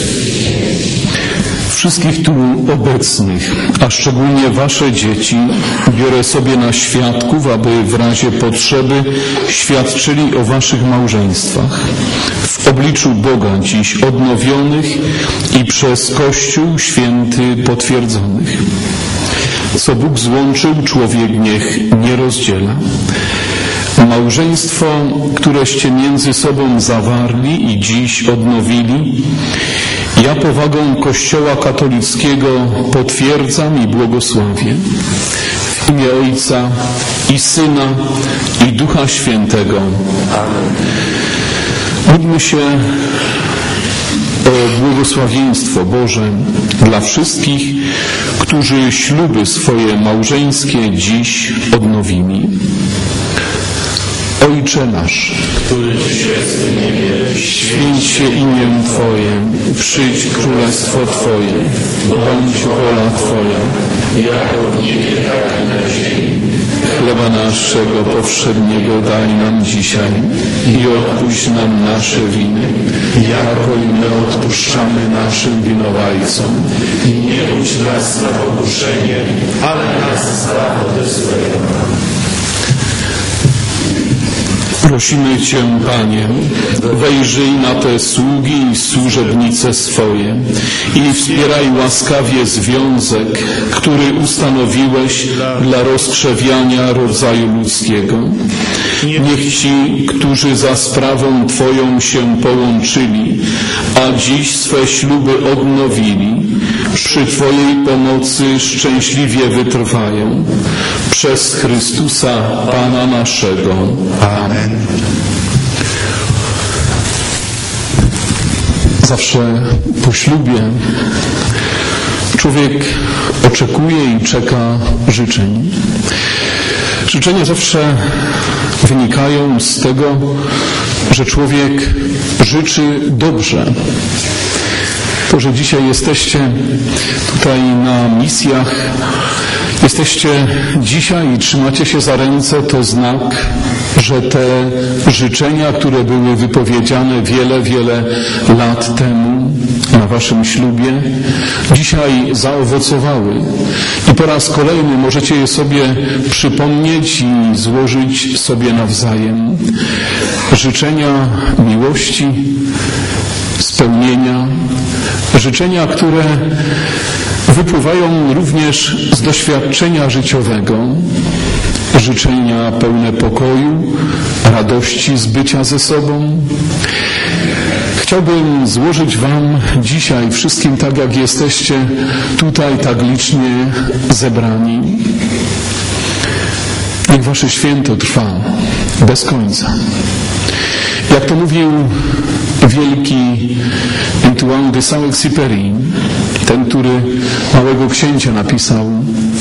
Wszystkich tu obecnych, a szczególnie wasze dzieci, biorę sobie na świadków, aby w razie potrzeby świadczyli o waszych małżeństwach. W obliczu Boga dziś odnowionych i przez Kościół święty potwierdzonych. Co Bóg złączył, człowiek niech nie rozdziela. Małżeństwo, któreście między sobą zawarli i dziś odnowili, ja powagą Kościoła katolickiego potwierdzam i błogosławię. W imię Ojca i Syna i Ducha Świętego. Amen. Módlmy się o błogosławieństwo Boże dla wszystkich, którzy śluby swoje małżeńskie dziś odnowili. Ojcze nasz, któryś jest w niebie, święć się imię Twoje, przyjdź królestwo Twoje, bądź wola Twoja, jako w niebie, tak i na ziemi. Chleba naszego powszedniego daj nam dzisiaj i odpuść nam nasze winy, jako i my odpuszczamy naszym winowajcom. I nie budź nas na pokuszenie, ale nas zbaw ode złego. Prosimy Cię, Panie, wejrzyj na te sługi i służebnice swoje i wspieraj łaskawie związek, który ustanowiłeś dla rozkrzewiania rodzaju ludzkiego. Niech ci, którzy za sprawą Twoją się połączyli, a dziś swe śluby odnowili, przy Twojej pomocy szczęśliwie wytrwają. Przez Chrystusa Pana naszego. Amen. Zawsze po ślubie człowiek oczekuje i czeka życzeń. Życzenia zawsze wynikają z tego, że człowiek życzy dobrze. To, że dzisiaj jesteście tutaj na misjach, jesteście dzisiaj i trzymacie się za ręce, to znak, że te życzenia, które były wypowiedziane wiele, wiele lat temu na waszym ślubie, dzisiaj zaowocowały. I po raz kolejny możecie je sobie przypomnieć i złożyć sobie nawzajem. Życzenia miłości, spełnienia, życzenia, które wypływają również z doświadczenia życiowego, życzenia pełne pokoju, radości z bycia ze sobą. Chciałbym złożyć wam dzisiaj wszystkim, tak jak jesteście tutaj tak licznie zebrani. Niech wasze święto trwa bez końca. Jak to mówił wielki Antoine de Saint-Exupéry, ten, który Małego Księcia napisał,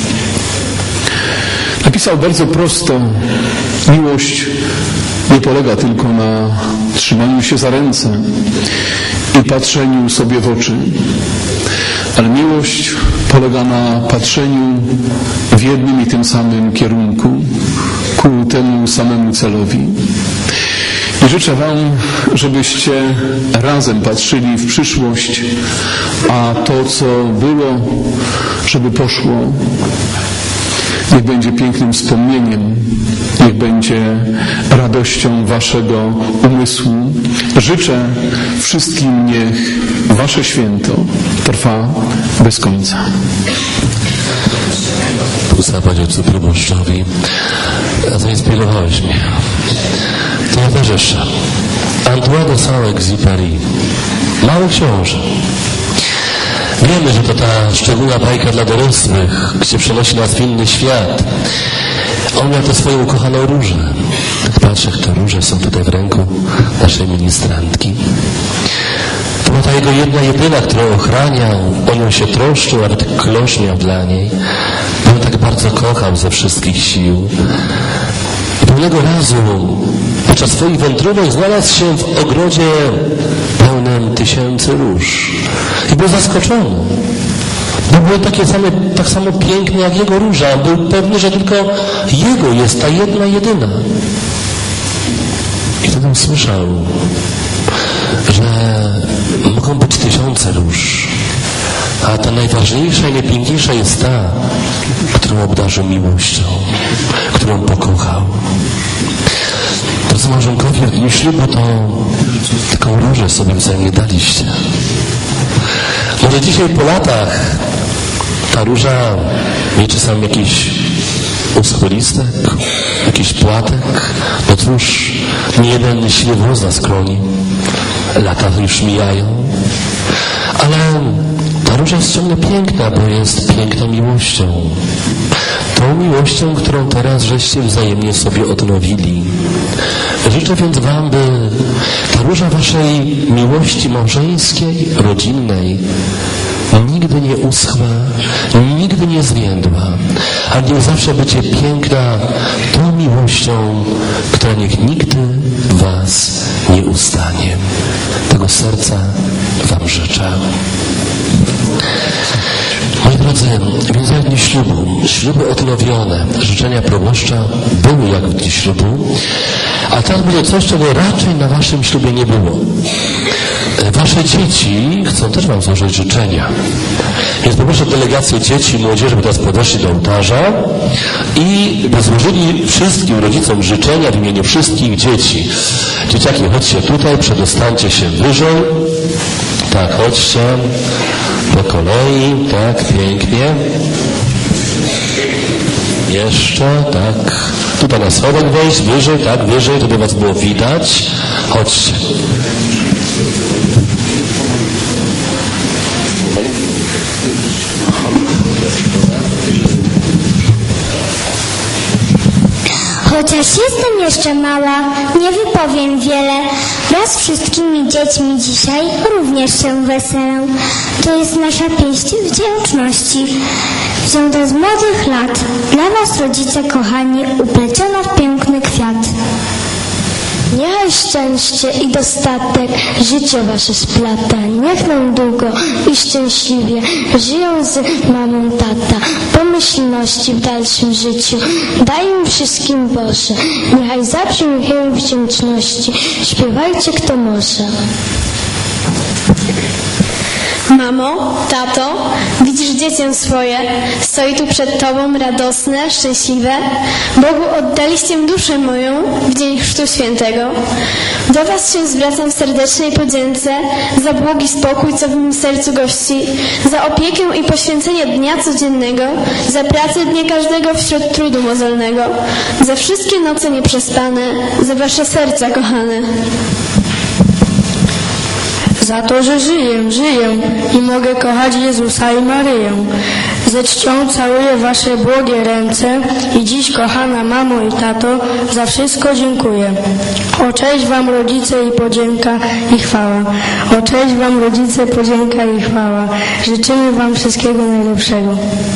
napisał bardzo prosto: miłość nie polega tylko na trzymaniu się za ręce i patrzeniu sobie w oczy, ale miłość polega na patrzeniu w jednym i tym samym kierunku, ku temu samemu celowi. I życzę wam, żebyście razem patrzyli w przyszłość, a to, co było, żeby poszło. Niech będzie pięknym wspomnieniem, niech będzie radością waszego umysłu. Życzę wszystkim, niech wasze święto trwa bez końca. Panie Ojcu proboszczowi, zainspirowałeś mnie. To ja też jeszcze. Antoine de Saint-Exupéry. Mały książę. Wiemy, że to ta szczególna bajka dla dorosłych, gdzie przenosi nas w inny świat. On miał tę swoją ukochaną różę. Tak patrzę, jak te róże są tutaj w ręku naszej ministrantki. To była ta jego jedna jedyna, którą ochraniał, o nią się troszczył, nawet klosz miał dla niej. Bo ją tak bardzo kochał ze wszystkich sił. I pewnego razu podczas swoich wędrówek znalazł się w ogrodzie pełnym tysięcy róż. I był zaskoczony. Bo były takie same, tak samo piękne jak jego róża. Był pewny, że tylko jego jest ta jedna, jedyna. I wtedy usłyszał, że mogą być tysiące róż, a ta najważniejsza i najpiękniejsza jest ta, którą obdarzył miłością, którą pokochał. Drodzy małżonkowie, w dniu ślubu to taką różę sobie wzajemnie daliście. Może dzisiaj po latach ta róża mieć czasami jakiś uschły listek, jakiś płatek, no cóż, nie jeden siły włos nas kroni. Lata już mijają, ale ta róża jest ciągle piękna, bo jest piękną miłością. Tą miłością, którą teraz żeście wzajemnie sobie odnowili. Życzę więc wam, by ta róża waszej miłości małżeńskiej, rodzinnej nigdy nie uschła, nigdy nie zwiędła, a niech zawsze będzie piękna tą miłością, która niech nigdy was nie ustanie. Tego serca wam życzę. Moi drodzy, więc jak w dniu ślubu, śluby odnowione, życzenia proboszcza były jak w dniu ślubu, a teraz będzie coś, czego raczej na waszym ślubie nie było. Wasze dzieci chcą też wam złożyć życzenia. Więc poproszę delegację dzieci i młodzieży, by teraz podeszli do ołtarza i by złożyli wszystkim rodzicom życzenia w imieniu wszystkich dzieci. Dzieciaki, chodźcie tutaj, przedostańcie się wyżej. Tak, chodźcie. Po kolei, tak, pięknie. Jeszcze, tak. Tutaj na schodek wejść, wyżej, tak, wyżej, żeby was było widać. Chodźcie. Chociaż jestem jeszcze mała, nie wypowiem wiele. Wraz z wszystkimi dziećmi dzisiaj również się weselę. To jest nasza pieśń wdzięczności. Wzięta z młodych lat, dla was rodzice kochani, upleciona w piękny kwiat. Niechaj szczęście i dostatek życie wasze splata. Niech nam długo i szczęśliwie żyją z mamą tata. Pomyślności w dalszym życiu daj im wszystkim Boże. Niechaj zabrzmi hymn wdzięczności. Śpiewajcie kto może. Mamo, tato, widzisz dziecię swoje, stoi tu przed Tobą radosne, szczęśliwe. Bogu oddaliście duszę moją w dzień Chrztu Świętego. Do Was się zwracam w serdecznej podzięce za błogi spokój, co w mym sercu gości, za opiekę i poświęcenie dnia codziennego, za pracę dnia każdego wśród trudu mozolnego, za wszystkie noce nieprzespane, za Wasze serca kochane. Za to, że żyję, żyję i mogę kochać Jezusa i Maryję. Ze czcią całuję wasze błogie ręce i dziś, kochana mamo i tato, za wszystko dziękuję. O cześć wam rodzice i podzięka i chwała. O cześć wam rodzice, podzięka i chwała. Życzymy wam wszystkiego najlepszego.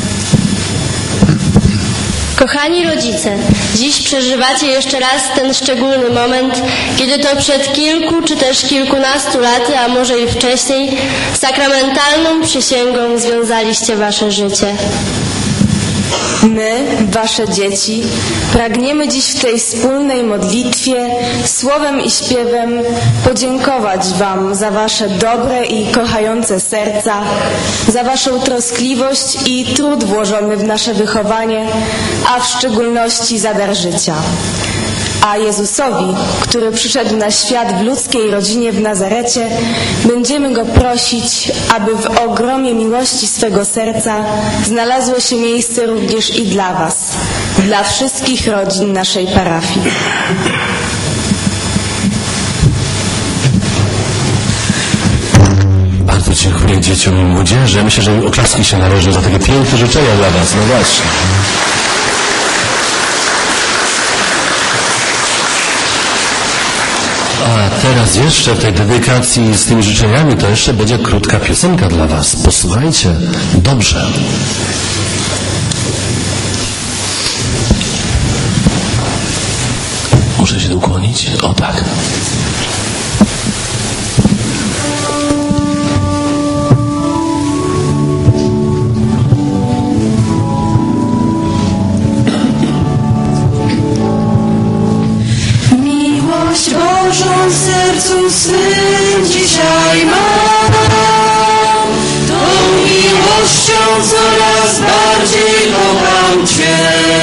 Kochani rodzice, dziś przeżywacie jeszcze raz ten szczególny moment, kiedy to przed kilku czy też kilkunastu laty, a może i wcześniej, sakramentalną przysięgą związaliście wasze życie. My, wasze dzieci, pragniemy dziś w tej wspólnej modlitwie, słowem i śpiewem podziękować wam za wasze dobre i kochające serca, za waszą troskliwość i trud włożony w nasze wychowanie, a w szczególności za dar życia. A Jezusowi, który przyszedł na świat w ludzkiej rodzinie w Nazarecie, będziemy Go prosić, aby w ogromie miłości swego serca znalazło się miejsce również i dla Was, dla wszystkich rodzin naszej parafii. Dziękuję dzieciom i młodzieży. Myślę, że oklaski się należą za takie piękne życzenia dla was. No właśnie. A teraz jeszcze w tej dedykacji z tymi życzeniami to jeszcze będzie krótka piosenka dla was. Posłuchajcie dobrze. Muszę się tu ukłonić? O tak. Miłość Bożą w sercu swym dzisiaj mam, tą miłością coraz bardziej kocham Cię.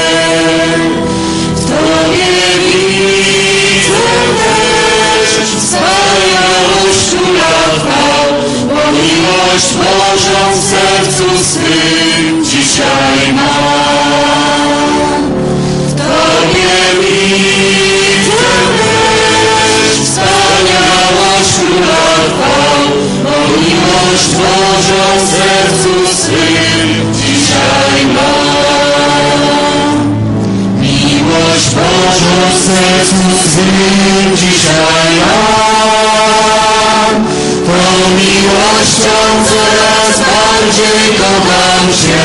W Tobie widzę też wspaniałość Króla chwał, bo miłość Bożą w sercu swym dzisiaj mam. W Tobie widzę też wspaniałość Króla chwał, bo miłość Bożą w sercu swym dzisiaj mam. Miłość Bożą w sercu swym dzisiaj mam, tą miłością coraz bardziej kocham Cię.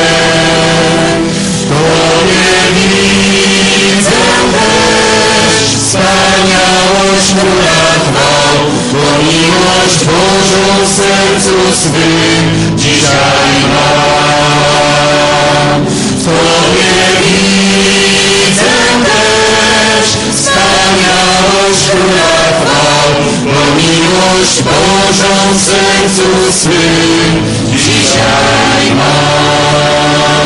W Tobie widzę też wspaniałość Króla chwał, bo miłość Bożą w sercu swym dzisiaj mam. W Tobie widzę też wspaniałość Króla chwał, bo miłość Bożą w sercu swym dzisiaj mam.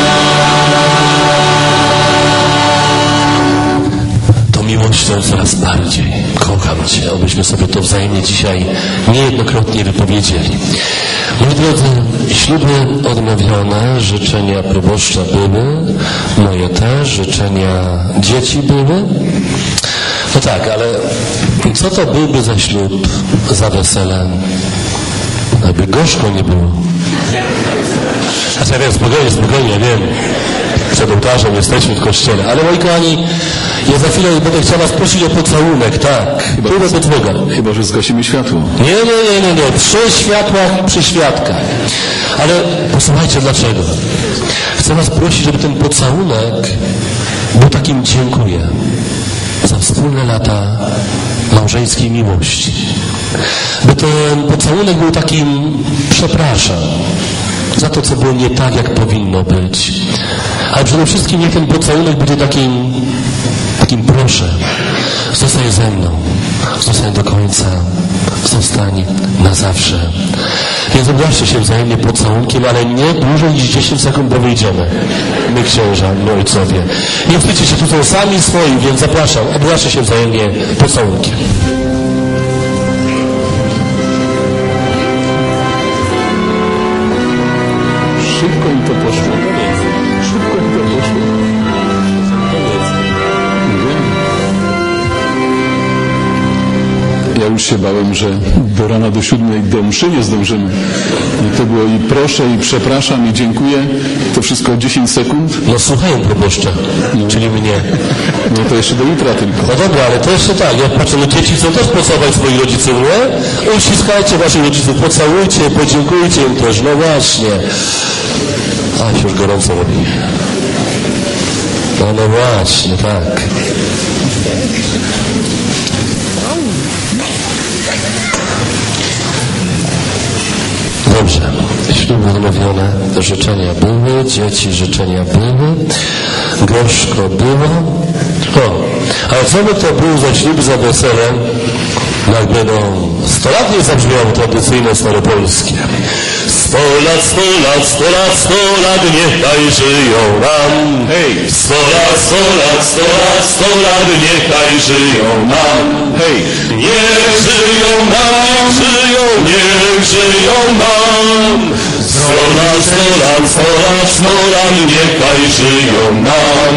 Tą miłością coraz bardziej kocham Cię. Obyśmy sobie to wzajemnie dzisiaj niejednokrotnie wypowiedzieli. Moi drodzy, śluby odnowione, życzenia proboszcza były, moje też, życzenia dzieci były. No tak, ale co to byłby za ślub, za wesele, aby gorzko nie było? Znaczy, ja wiem, spokojnie, spokojnie, wiem. Przed ołtarzem jesteśmy w kościele. Ale moi kochani, ja za chwilę będę chciał was prosić o pocałunek, tak. Chyba, chyba, chyba że zgasimy światło. Nie, nie, nie, nie, nie. Przy światłach i przy świadkach. Ale posłuchajcie dlaczego. Chcę was prosić, żeby ten pocałunek był takim dziękuję za wspólne lata małżeńskiej miłości. By ten pocałunek był takim przepraszam za to, co było nie tak, jak powinno być. Ale przede wszystkim niech ten pocałunek będzie takim, takim proszę, zostań ze mną, zostań do końca, zostań na zawsze. Więc oblaszcie się wzajemnie pocałunkiem, ale nie dłużej niż dziesięć sekund, bo wyjdziemy. My księża, my ojcowie. Nie wstydźcie się, tu są sami swoi, więc zapraszam, oblaszcie się wzajemnie pocałunkiem. Szybko mi to poszło. Szybko mi to poszło. Ja już się bałem, że do rana do siódmej do mszy nie zdążymy. I to było i proszę, i przepraszam, i dziękuję. To wszystko dziesięć sekund. No słuchają proboszcza, no. Czyli mnie. No to jeszcze do jutra tylko. No dobra, ale to jeszcze tak. Ja patrzę, no dzieci chcą też pocałować swoich rodziców, nie? Uściskajcie waszych rodziców, pocałujcie, podziękujcie im też. No właśnie. A, się już gorąco robi. No, no właśnie, tak. Dobrze. Śluby odnowione, życzenia były, dzieci życzenia były, gorzko było. O, ale co by to był za ślub, za wesele? Jakby no, sto lat nie zabrzmiało tradycyjne staropolskie. Sto lat, sto lat, sto lat, sto lat, niechaj żyją nam. Hej! Sto lat, sto lat, sto lat, sto lat, niechaj żyją nam. Hej! Niech żyją nam, niech żyją, niech żyją nam. Sto lat, sto lat, sto lat, sto lat, niechaj żyją nam.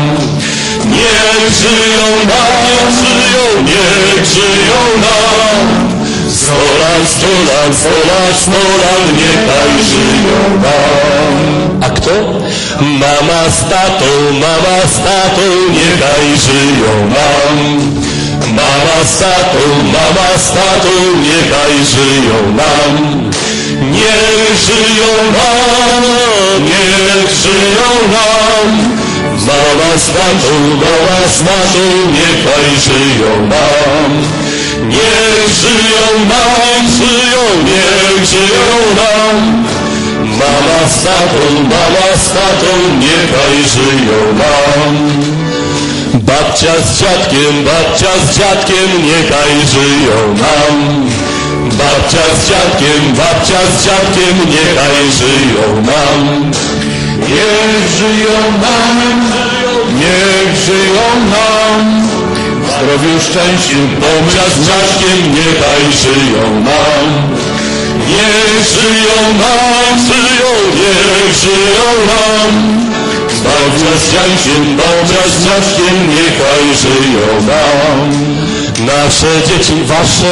Niech żyją nam, niech żyją, niech żyją nam. sto lat, sto lat, sto lat, sto lat, niechaj żyją nam. A kto? Mama z tatą, mama z tatą, niechaj żyją nam. Mama z tatą, mama z tatą, niechaj żyją nam. Niech żyją nam, niech żyją nam. Mama z tatą, mama z tatą, niechaj żyją nam. Niech żyją nam, żyją, niech żyją nam. Mama z tatą, mama z tatą, niechaj żyją nam. Babcia z dziadkiem, babcia z dziadkiem, niechaj żyją nam. Babcia z dziadkiem, babcia z dziadkiem, niechaj żyją nam. Niech żyją nam, niech żyją nam. W zdrowiu, szczęściu, Babcia z dziadkiem, niechaj żyją nam. Niech żyją nam, żyją, niech żyją nam. Babcia z dziadkiem, babcia z dziadkiem, niechaj żyją nam. Nasze dzieci, wasze...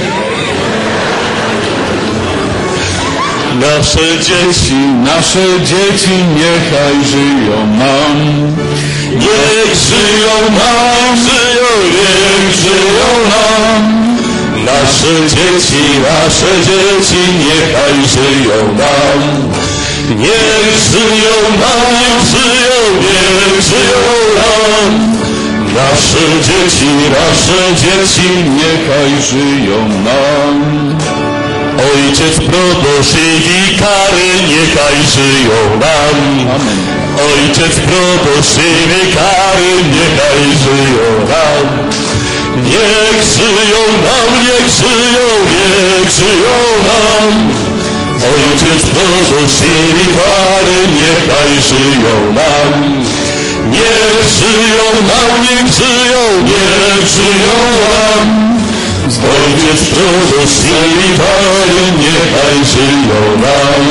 Nasze dzieci, Nasze dzieci niechaj żyją nam. niech żyją nam, żyją, niech żyją nam. Nasze dzieci, nasze dzieci, niechaj żyją nam. Niech żyją nam, żyją, niech żyją nam. Nasze dzieci, nasze dzieci, Niechaj żyją nam. Ojciec proboszcz i wikary, niechaj żyją nam. Amen. Ojciec proboszcz i wikary, niechaj żyją nam. Niech żyją nam, niech żyją, niech żyją nam. Ojciec proboszcz i wikary, niechaj żyją nam. Niech żyją nam, niech żyją, niech żyją nam. Ojciec proboszcz i wikary, niechaj żyją nam.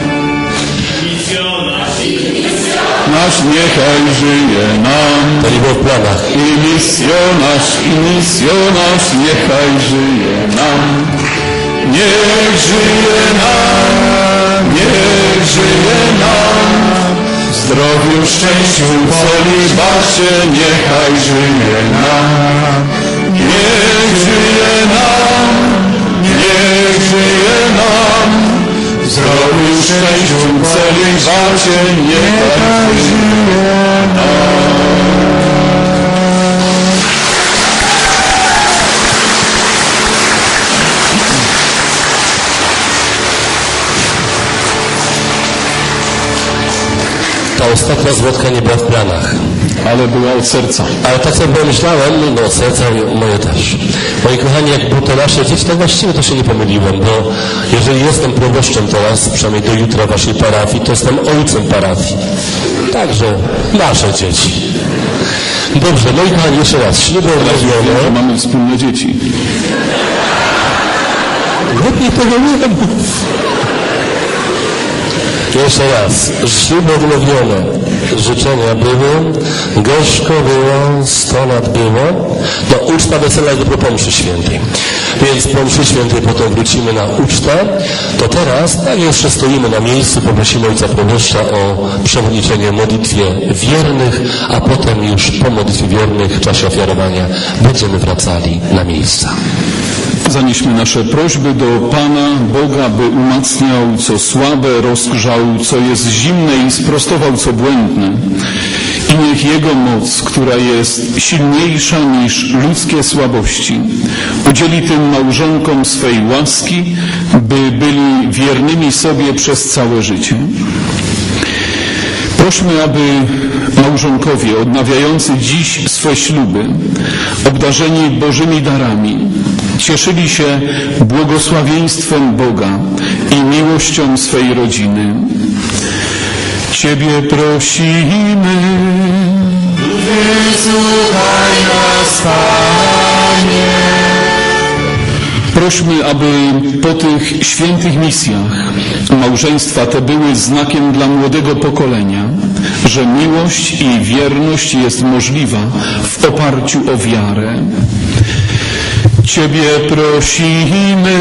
Nasz niechaj żyje nam. To nie było w planach. I misjonarz, i misjonarz niechaj żyje nam. Niech żyje nam, niech żyje nam. W zdrowiu, szczęściu, celibacie niechaj żyje nam. Niech żyje nam, niech żyje nam. W zdrowiu, szczęściu, celibacie niechaj żyje nam. Ta ostatnia zwrotka nie była w planach. Ale była od serca. Ale tak sobie pomyślałem, no od serca moje też. Moi kochani, jak było to nasze dzieci, tak właściwie to się nie pomyliłem, bo jeżeli jestem proboszczem teraz, przynajmniej do jutra waszej parafii, to jestem ojcem parafii. Także nasze dzieci. Dobrze, moi kochani, jeszcze raz. Śluby odnowione. Mamy wspólne dzieci. Lepiej tego nie mów. Jeszcze raz, śluby odnowione, życzenia były, gorzko było, sto lat było, no uczta wesela jest dopiero po mszy świętej, więc po mszy świętej potem wrócimy na ucztę, to teraz, tak jeszcze stoimy na miejscu, poprosimy ojca proboszcza o przewodniczenie modlitwie wiernych, a potem już po modlitwie wiernych w czasie ofiarowania będziemy wracali na miejsca. Zanieśmy nasze prośby do Pana Boga, by umacniał co słabe, rozgrzał co jest zimne i sprostował co błędne. I niech Jego moc, która jest silniejsza niż ludzkie słabości, udzieli tym małżonkom swej łaski, by byli wiernymi sobie przez całe życie. Prośmy, aby małżonkowie odnawiający dziś swe śluby, obdarzeni Bożymi darami, cieszyli się błogosławieństwem Boga i miłością swej rodziny. Ciebie prosimy, wysłuchaj nas, Panie. Prośmy, aby po tych świętych misjach małżeństwa te były znakiem dla młodego pokolenia, że miłość i wierność jest możliwa w oparciu o wiarę. Ciebie prosimy,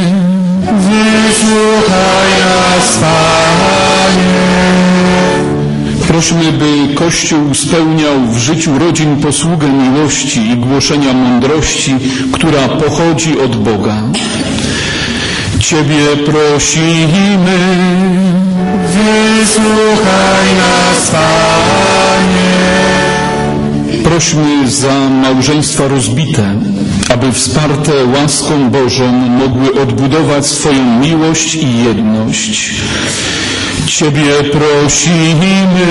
wysłuchaj nas, Panie. Prośmy, by Kościół spełniał w życiu rodzin posługę miłości i głoszenia mądrości, która pochodzi od Boga. Ciebie prosimy, wysłuchaj nas, Panie. Prośmy za małżeństwa rozbite, aby wsparte łaską Bożą mogły odbudować swoją miłość i jedność. Ciebie prosimy,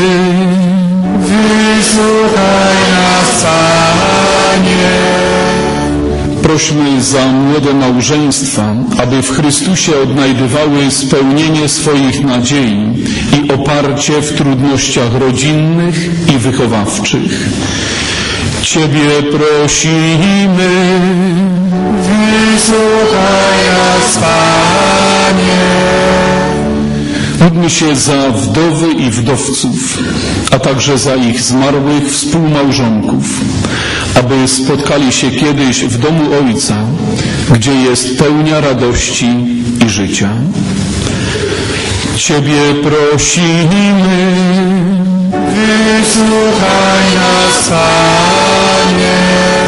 wysłuchaj nas, Panie. Prośmy za młode małżeństwa, aby w Chrystusie odnajdywały spełnienie swoich nadziei i oparcie w trudnościach rodzinnych i wychowawczych. Ciebie prosimy, wysłuchaj nas, Panie. Módlmy się za wdowy i wdowców, a także za ich zmarłych współmałżonków, aby spotkali się kiedyś w domu Ojca, gdzie jest pełnia radości i życia. Ciebie prosimy, wysłuchaj nas, Panie.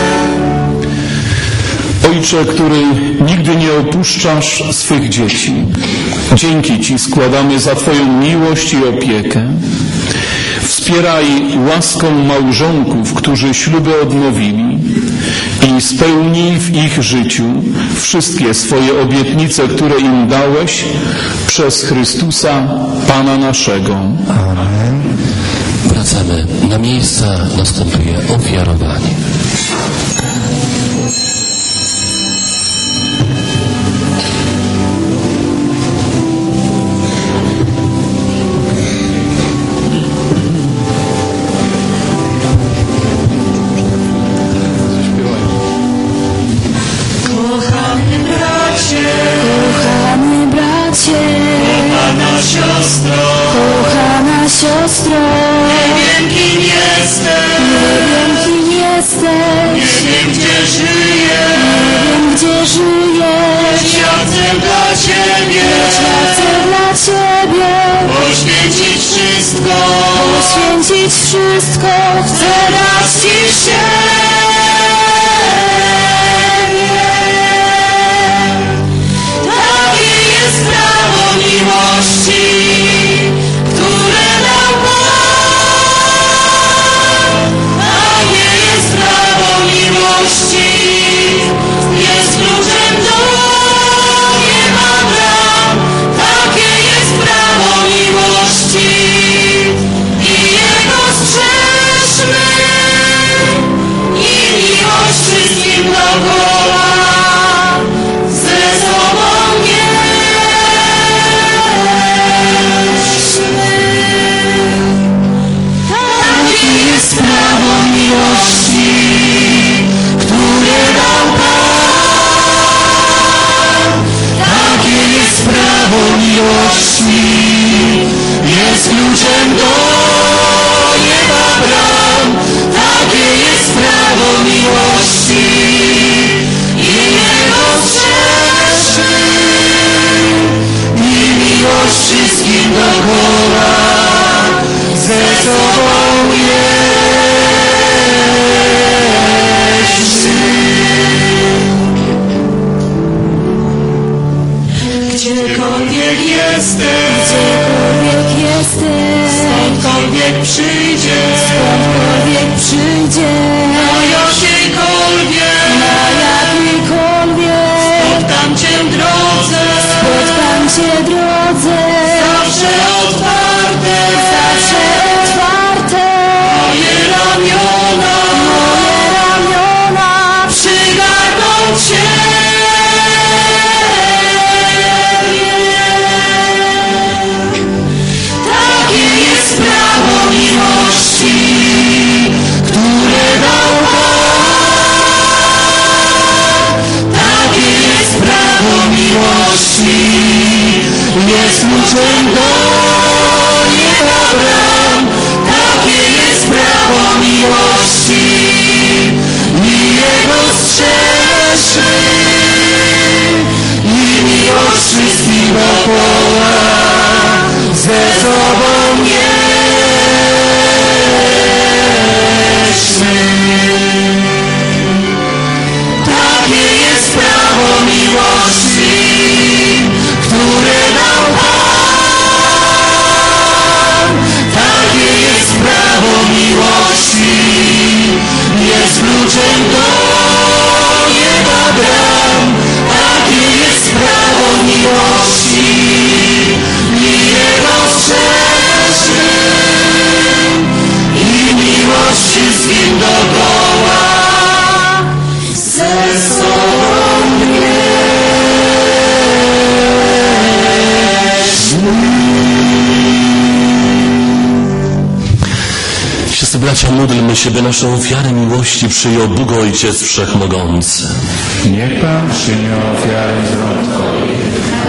Ojcze, który nigdy nie opuszczasz swych dzieci, dzięki Ci składamy za Twoją miłość i opiekę. Wspieraj łaską małżonków, którzy śluby odnowili i spełnij w ich życiu wszystkie swoje obietnice, które im dałeś przez Chrystusa, Pana naszego. Amen. Wracamy na miejsca, następuje ofiarowanie. Siostro, kochana siostro, nie wiem kim jesteś, nie wiem kim jesteś, nie wiem gdzie żyjesz, nie wiem gdzie żyjesz, świadcem dla Ciebie, świadcem dla Ciebie, poświęcić wszystko, poświęcić wszystko, chcę dać Ci się. Jest kluczem do nieba bram, takie jest prawo miłości i Jego strzeżmy i miłość wszystkim dookoła ze sobą nieśmy. Gdziekolwiek jesteś, gdziekolwiek jesteś, skądkolwiek przyjdziesz, skądkolwiek przyjdziesz, na jakiejkolwiek, na jakiejkolwiek, spotkam Cię w drodze, spotkam Cię w drodze, zawsze otwarte, zawsze otwarte, moje ramiona, moje ramiona przygarną Cię. Prawo miłości, które dał Pan. Takie jest prawo miłości, jest kluczem do nieba bram. Takie jest prawo miłości i Jego strzeżmy dokoła, ze sobą nieśmy. Takie jest prawo miłości, które dał Pan. Takie jest prawo miłości, jest kluczem do nieba bram. Takie jest prawo miłości i jego strzeżnym i miłość wszystkim dokoła, ze sobą Wszyscy bracia, módlmy się, by naszą ofiarę miłości przyjął Bóg Ojciec Wszechmogący. Niech Pan przyjmie ofiarę z rąk Twoich.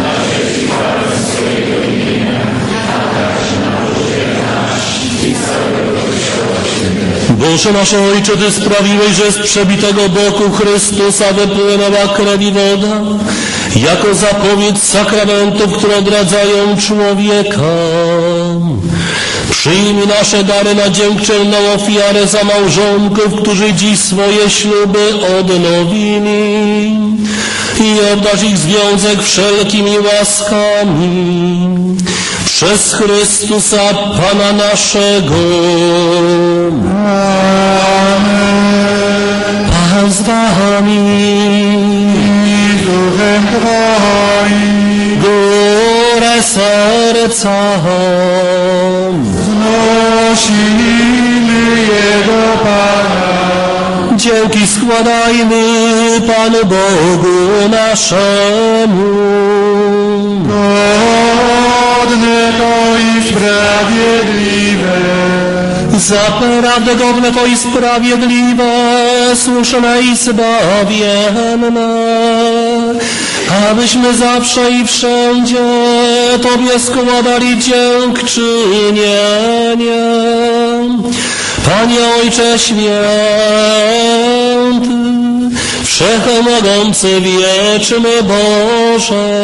Boże nasz Ojcze, Ty sprawiłeś, że z przebitego boku Chrystusa wypłynęła krew i woda, jako zapowiedź sakramentów, które odradzają człowieka. Przyjmij nasze dary na dziękczynną ofiarę za małżonków, którzy dziś swoje śluby odnowili, i obdarz ich związek wszelkimi łaskami. Przez Chrystusa Pana naszego. Amen. Pan z wami. I z duchem Twoim. Górę serca. Znosimy Jego Pana. Dzięki składajmy Panu Bogu naszemu. Godne to i sprawiedliwe. Zaprawdę godne to i sprawiedliwe, słuszne i zbawienne, abyśmy zawsze i wszędzie Tobie składali dziękczynienie. Panie Ojcze Święty, Wszechmogący, wieczny Boże,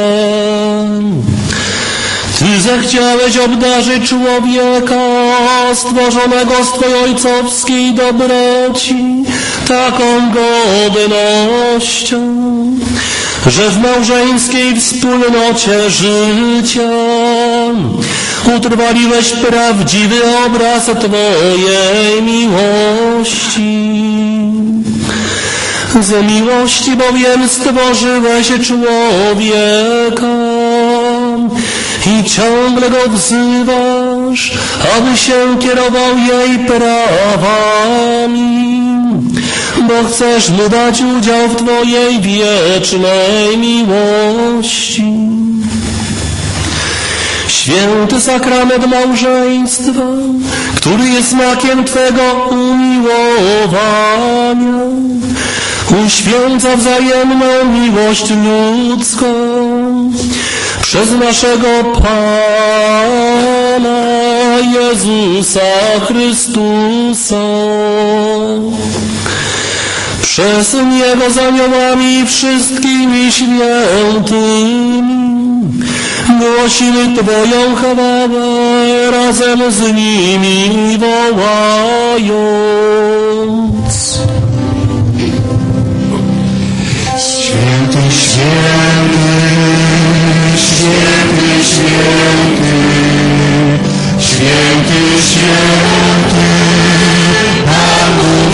Ty zechciałeś obdarzyć człowieka stworzonego z Twojej ojcowskiej dobroci taką godnością, że w małżeńskiej wspólnocie życia utrwaliłeś prawdziwy obraz Twojej miłości. Z miłości bowiem stworzyłeś człowieka i ciągle go wzywasz, aby się kierował jej prawami, bo chcesz mu dać udział w Twojej wiecznej miłości. Święty sakrament małżeństwa, który jest znakiem Twego umiłowania, uświęca wzajemną miłość ludzką przez naszego Pana Jezusa Chrystusa. Przez Niego z aniołami i wszystkimi świętymi głosimy Twoją chwałę razem z nimi wołając. Święty, święty, święty, święty, święty, święty, Pan Bóg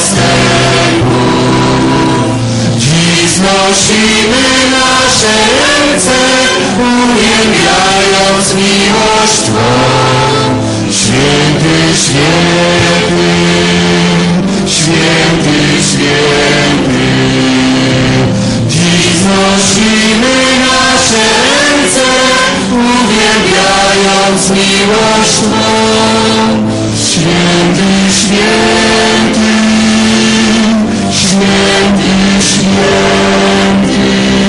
zastępów. Dziś znosimy nasze ręce, uwielbiając miłość Twą. Święty, święty, święty, święty. Dziś znosimy nasze ręce, uwielbiając miłość Twą. Święty, święty, święty, święty.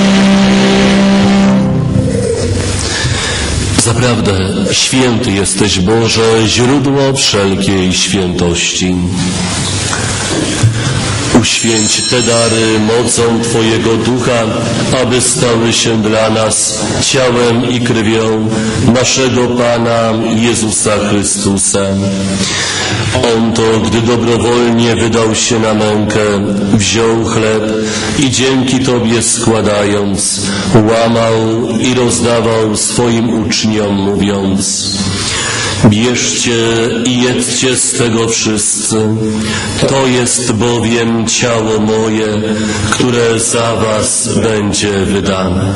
Zaprawdę święty jesteś, Boże, źródło wszelkiej świętości. Uświęć te dary mocą Twojego Ducha, aby stały się dla nas ciałem i krwią naszego Pana Jezusa Chrystusa. On to, gdy dobrowolnie wydał się na mękę, wziął chleb i dzięki Tobie składając, łamał i rozdawał swoim uczniom, mówiąc: bierzcie i jedzcie z tego wszyscy, to jest bowiem ciało moje, które za was będzie wydane.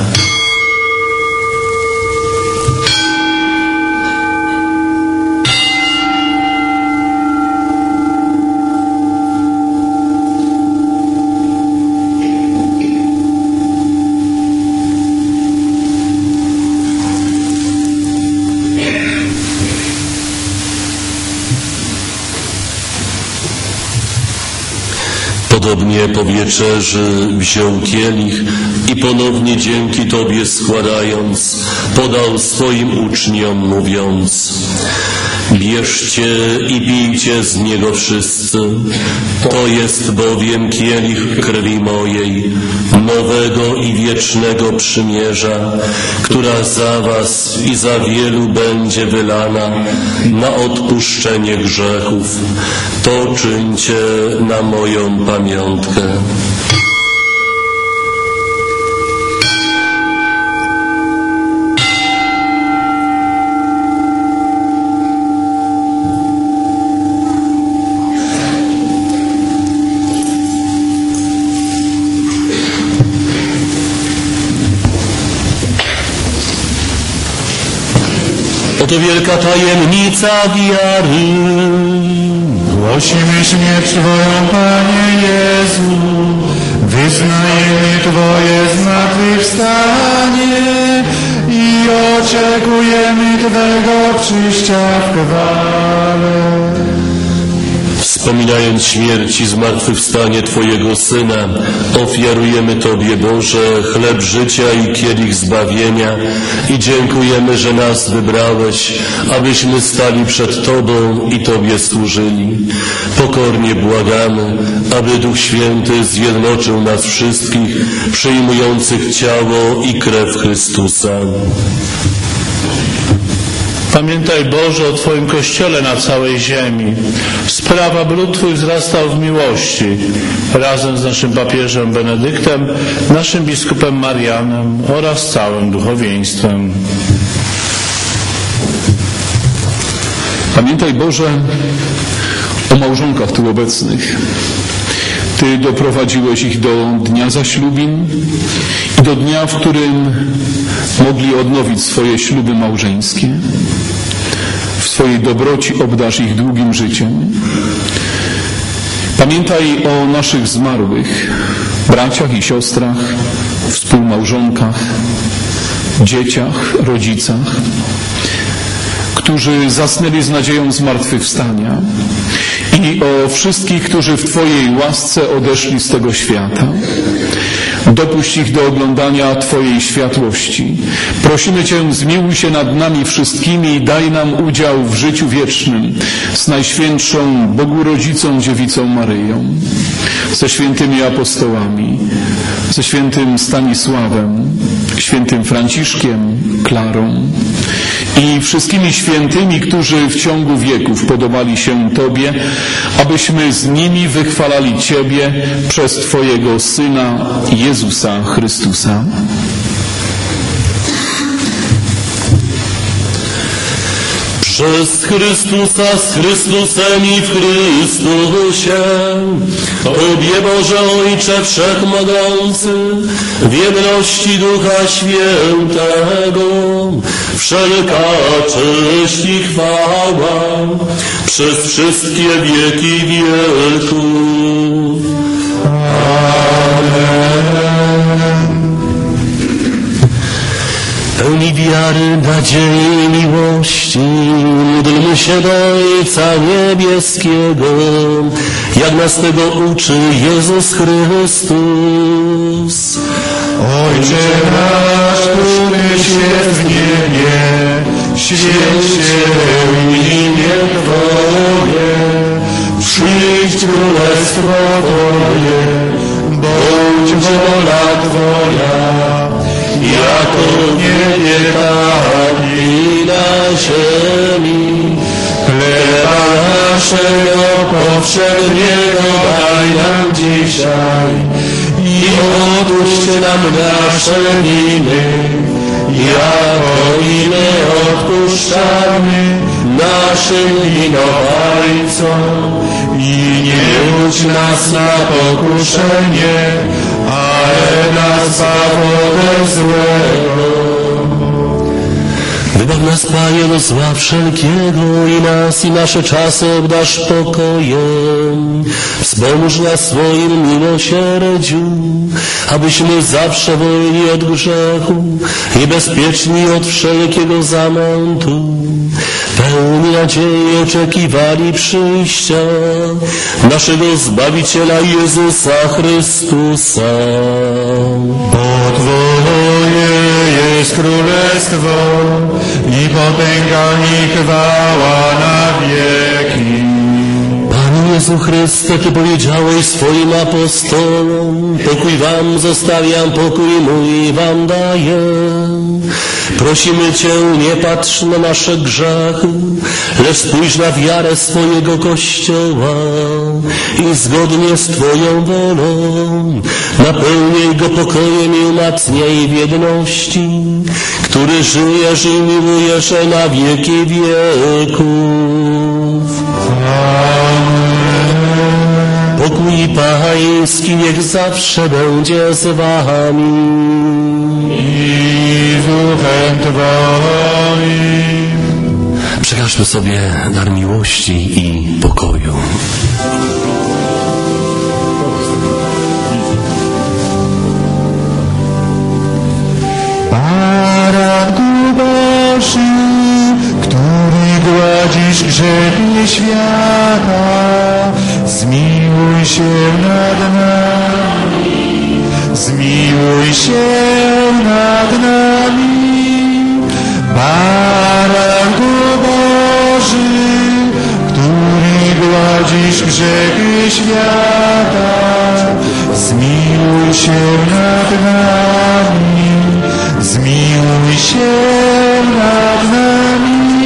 Podobnie po wieczerzy wziął kielich i ponownie dzięki Tobie składając, podał swoim uczniom, mówiąc: bierzcie i pijcie z niego wszyscy, to jest bowiem kielich krwi mojej, nowego i wiecznego przymierza, która za was i za wielu będzie wylana na odpuszczenie grzechów. To czyńcie na moją pamiątkę. Oto wielka tajemnica wiary. Głosimy śmierć Twoją, Panie Jezu, wyznajemy Twoje zmartwychwstanie i oczekujemy Twego przyjścia w chwale. Wspominając śmierć i zmartwychwstanie Twojego Syna, ofiarujemy Tobie, Boże, chleb życia i kielich zbawienia i dziękujemy, że nas wybrałeś, abyśmy stali przed Tobą i Tobie służyli. Pokornie błagamy, aby Duch Święty zjednoczył nas wszystkich, przyjmujących ciało i krew Chrystusa. Pamiętaj, Boże, o Twoim Kościele na całej ziemi. Sprawa brud Twój wzrastał w miłości. Razem z naszym papieżem Benedyktem, naszym biskupem Marianem oraz całym duchowieństwem. Pamiętaj, Boże, o małżonkach tu obecnych. Ty doprowadziłeś ich do dnia zaślubin i do dnia, w którym mogli odnowić swoje śluby małżeńskie. W swojej dobroci obdarz ich długim życiem. Pamiętaj o naszych zmarłych, braciach i siostrach, współmałżonkach, dzieciach, rodzicach, którzy zasnęli z nadzieją zmartwychwstania i o wszystkich, którzy w Twojej łasce odeszli z tego świata. Dopuść ich do oglądania Twojej światłości. Prosimy Cię, zmiłuj się nad nami wszystkimi i daj nam udział w życiu wiecznym z Najświętszą Bogu Rodzicą Dziewicą Maryją, ze świętymi apostołami, ze świętym Stanisławem, świętym Franciszkiem, Klarą i wszystkimi świętymi, którzy w ciągu wieków podobali się Tobie, abyśmy z nimi wychwalali Ciebie przez Twojego Syna Jezusa Chrystusa. Przez Chrystusa, z Chrystusem i w Chrystusie, Tobie, Boże Ojcze Wszechmogący, w jedności Ducha Świętego, wszelka cześć i chwała przez wszystkie wieki wieków. Pełni wiary, nadziei, miłości, módlmy się do Ojca Niebieskiego, jak nas tego uczy Jezus Chrystus. Ojcze nasz, któryś jest w niebie, święć się imię Twoje, przyjdź królestwo Twoje, bądź wola Twoja, jako w niebie, tak i na ziemi. Chleba naszego powszedniego daj nam dzisiaj i odpuść nam nasze winy, jako i my odpuszczamy naszym winowajcom. I nie łudź nas na pokuszenie, ale nas zbaw ode złego. Wybaw nas, Panie, do zła wszelkiego i nas i nasze czasy obdarz pokojem. Wspomóż nas swoim miłosierdziu, abyśmy zawsze wolni od grzechu i bezpieczni od wszelkiego zamętu. Pełni nadziei oczekiwali przyjścia naszego Zbawiciela Jezusa Chrystusa. Bo Twoje jest królestwo i potęga i chwała na wieki. Panie Jezu Chryste, Ty powiedziałeś swoim apostolom: pokój wam zostawiam, pokój mój wam daję. Prosimy Cię, nie patrz na nasze grzechy, lecz spójrz na wiarę swojego Kościoła i zgodnie z Twoją wolą napełnij go pokojem i umacniaj w jedności, który żyjesz i miłujesz na wieki wieków. Pokój Pański niech zawsze będzie z wami. I z duchem Twoim. Przekażmy sobie dar miłości i pokoju. Baranku Boży, który gładzisz grzechy świata, zmiłuj się nad nami, zmiłuj się nad nami. Baranku Boży, który gładzisz grzechy świata, zmiłuj się nad nami, zmiłuj się nad nami.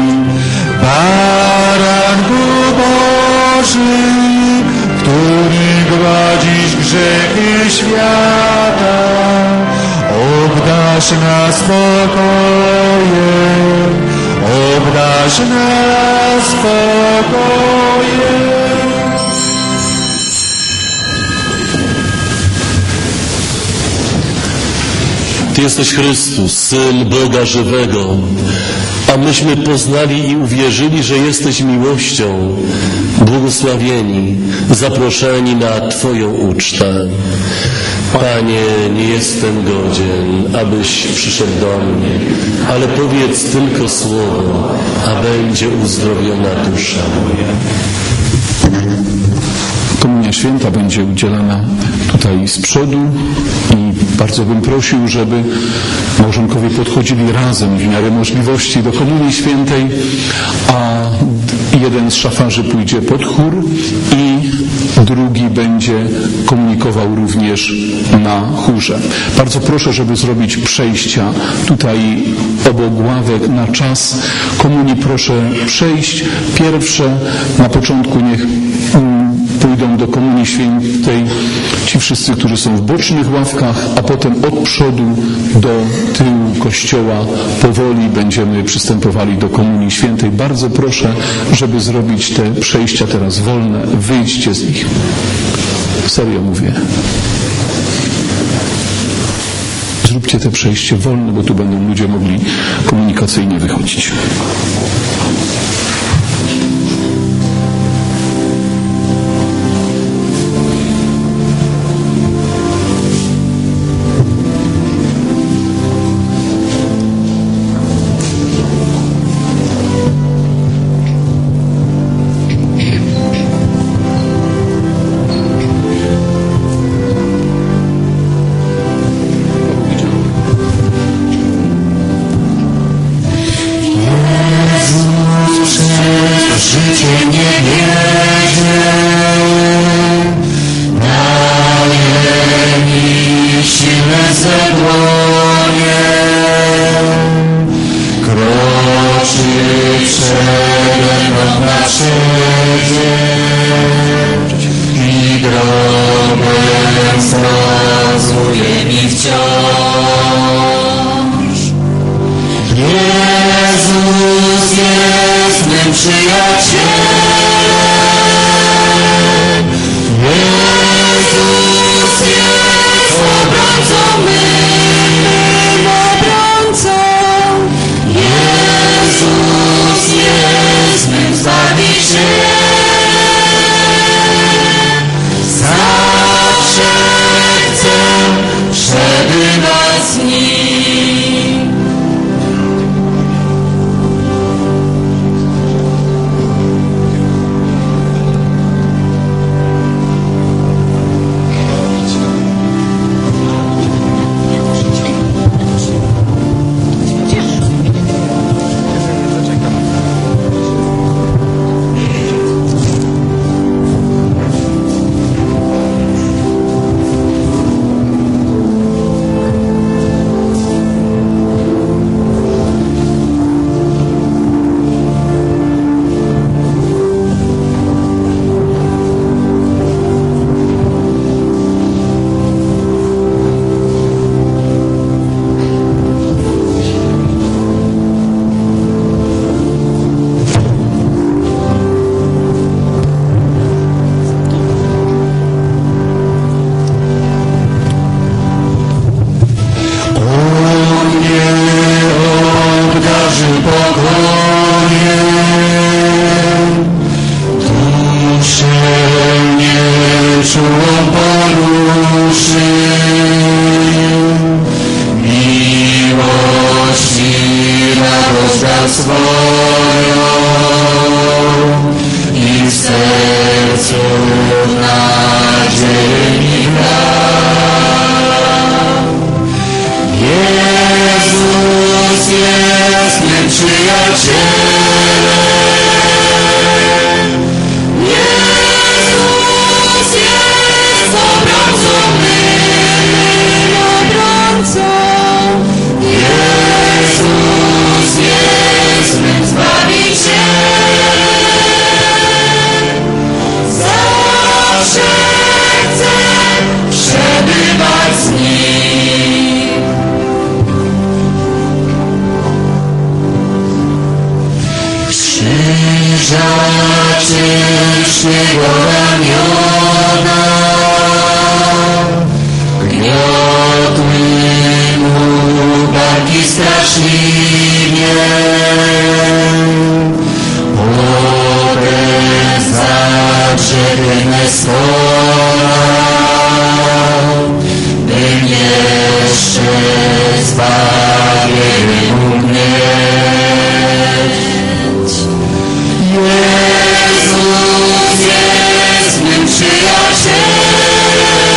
Baranku Boży, który gładzisz grzechy świata, obdarz nas spokojem, obdarz nas spokojem. Ty jesteś Chrystus, Syn Boga żywego, a myśmy poznali i uwierzyli, że jesteś miłością, błogosławieni, zaproszeni na Twoją ucztę. Panie, nie jestem godzien, abyś przyszedł do mnie, ale powiedz tylko słowo, a będzie uzdrowiona dusza moja. Komunia Święta będzie udzielana tutaj z przodu i bardzo bym prosił, żeby małżonkowie podchodzili razem w miarę możliwości do Komunii Świętej, a jeden z szafarzy pójdzie pod chór i drugi będzie komunikował również na chórze. Bardzo proszę, żeby zrobić przejścia tutaj obok ławek na czas Komunii. Proszę przejść. Pierwsze na początku niech pójdą do Komunii Świętej ci wszyscy, którzy są w bocznych ławkach, a potem od przodu do tyłu kościoła powoli będziemy przystępowali do Komunii Świętej. Bardzo proszę, żeby zrobić te przejścia teraz wolne. Wyjdźcie z nich. Serio mówię. Zróbcie te przejście wolne, bo tu będą ludzie mogli komunikacyjnie wychodzić. Życie nie bierze. przede mną na krzyży i drogę wskazuje mi wciąż. Jezus jest mym przyjacielem, Jezus jest obrońcą mym, obrońcą. Jezus jest mym Zbawicielem, zawsze chcę przebywać z Nim.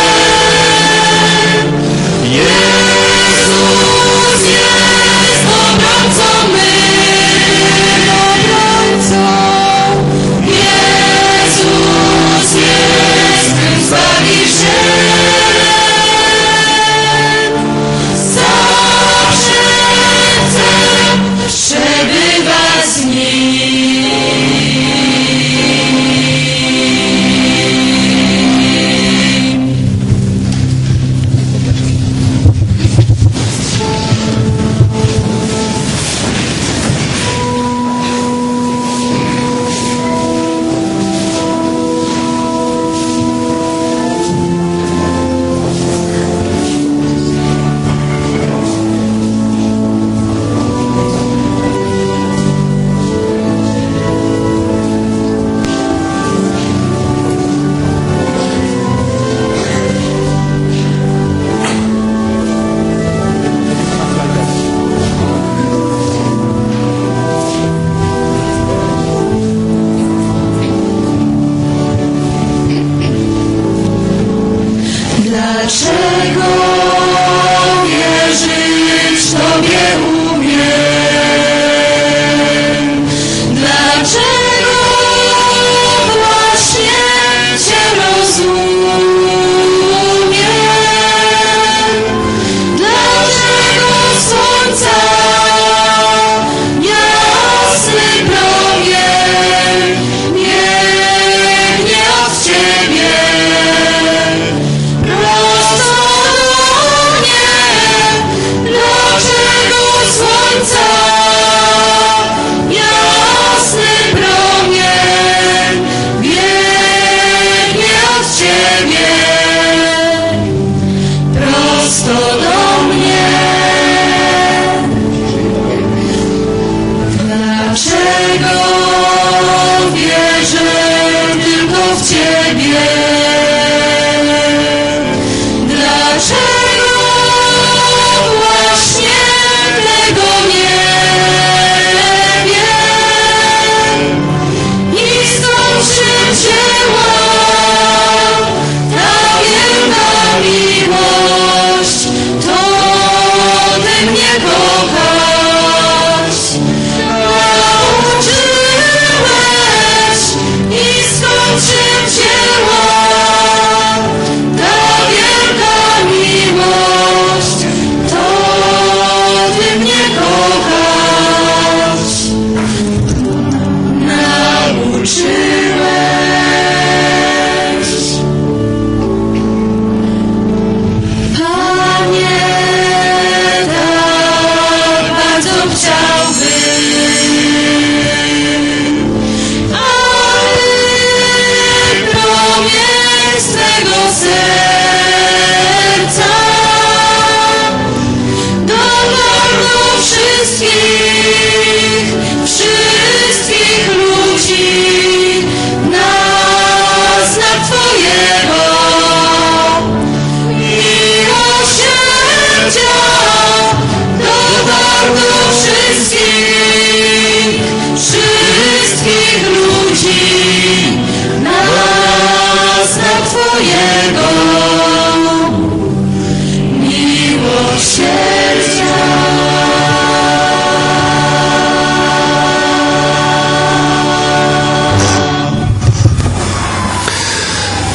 Jezus jest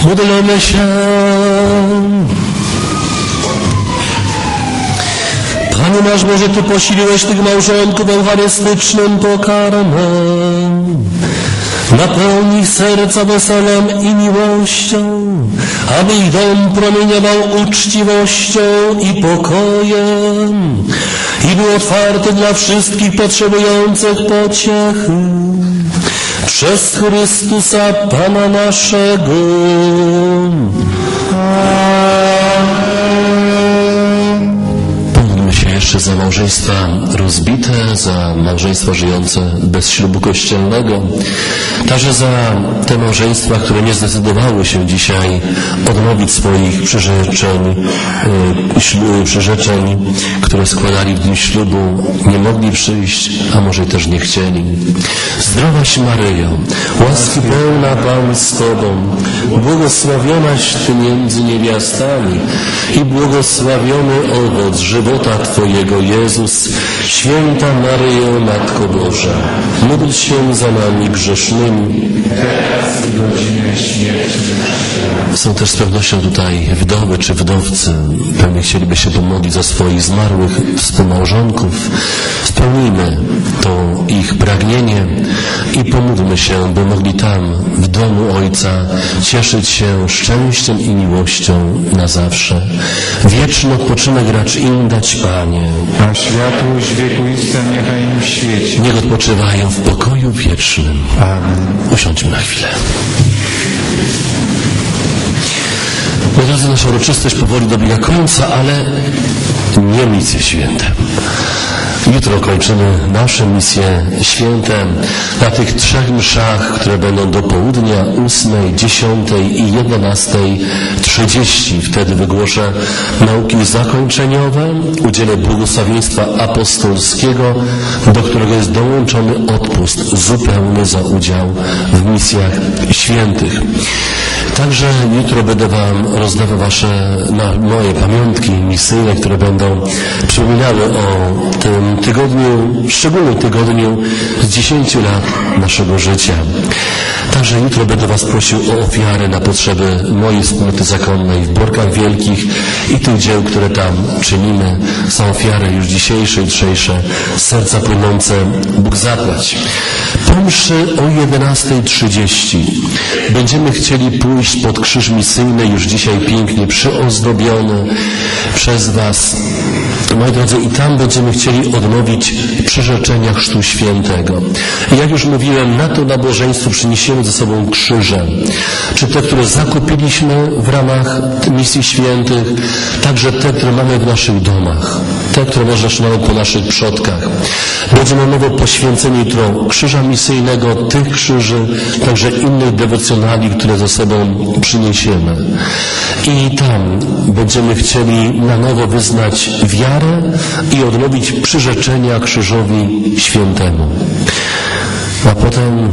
Módlmy się. Panie nasz Boże, Ty posiliłeś tych małżonków eucharystycznym pokarmem. Napełnij ich serca weselem i miłością, aby ich dom promieniował uczciwością i pokojem i był otwarty dla wszystkich potrzebujących pociechy. Przez Chrystusa Pana naszego. Pomódlmy się jeszcze za małżeństwa rozbite, za małżeństwa żyjące bez ślubu kościelnego, także za te małżeństwa, które nie zdecydowały się dzisiaj odnowić swoich przyrzeczeń, yy, przyrzeczeń, które składali w dniu ślubu, nie mogli przyjść, a może też nie chcieli. Zdrowaś Maryjo, łaski pełna Pan z Tobą, błogosławionaś Ty między niewiastami i błogosławiony owoc żywota Twojego, Jezus. Święta Maryjo, Matko Boża, módl się za nami grzesznymi. Teraz i godzinę śmierci. Są też z pewnością tutaj wdowy czy wdowcy. Pewnie chcieliby się pomodlić za swoich zmarłych współmałżonków. Spełnijmy to ich pragnienie i pomódlmy się, by mogli tam, w domu Ojca, cieszyć się szczęściem i miłością na zawsze. Wieczny odpoczynek racz im dać, Panie. A światłość wiekuista niechaj im świeci. Niech odpoczywają w pokoju wiecznym. Amen. Usiądźmy na chwilę. Moi drodzy, nasza uroczystość powoli dobiega końca, ale nie misje święte. Jutro kończymy nasze misje święte na tych trzech mszach, które będą do południa, ósmej, dziesiątej i jedenastej trzydzieści. Wtedy wygłoszę nauki zakończeniowe, udzielę błogosławieństwa apostolskiego, do którego jest dołączony odpust zupełny za udział w misjach świętych. Także jutro będę Wam rozdawał Wasze, na, moje pamiątki misyjne, które będą przypominały o tym tygodniu, szczególnym tygodniu z dziesięciu lat naszego życia. Także jutro będę Was prosił o ofiarę na potrzeby mojej wspólnoty zakonnej w Borkach Wielkich i tych dzieł, które tam czynimy. Za ofiary już dzisiejsze, jutrzejsze, serca płynące Bóg zapłać. Po mszy o jedenastej trzydzieści będziemy chcieli pójść pod krzyż misyjny, już dzisiaj pięknie przyozdobiony przez Was. Moi drodzy, i tam będziemy chcieli odnowić przyrzeczenia Chrztu Świętego. I jak już mówiłem, na to nabożeństwo przyniesiemy ze sobą krzyże. Czy te, które zakupiliśmy w ramach misji świętych, także te, które mamy w naszych domach. Te, które może zaczynają po naszych przodkach. Będziemy nowo poświęceni jutro krzyża misyjnego, tych krzyży, także innych dewocjonali, które ze sobą przyniesiemy. I tam będziemy chcieli na nowo wyznać wiarę i odnowić przyrzeczenia krzyżowi świętemu. A potem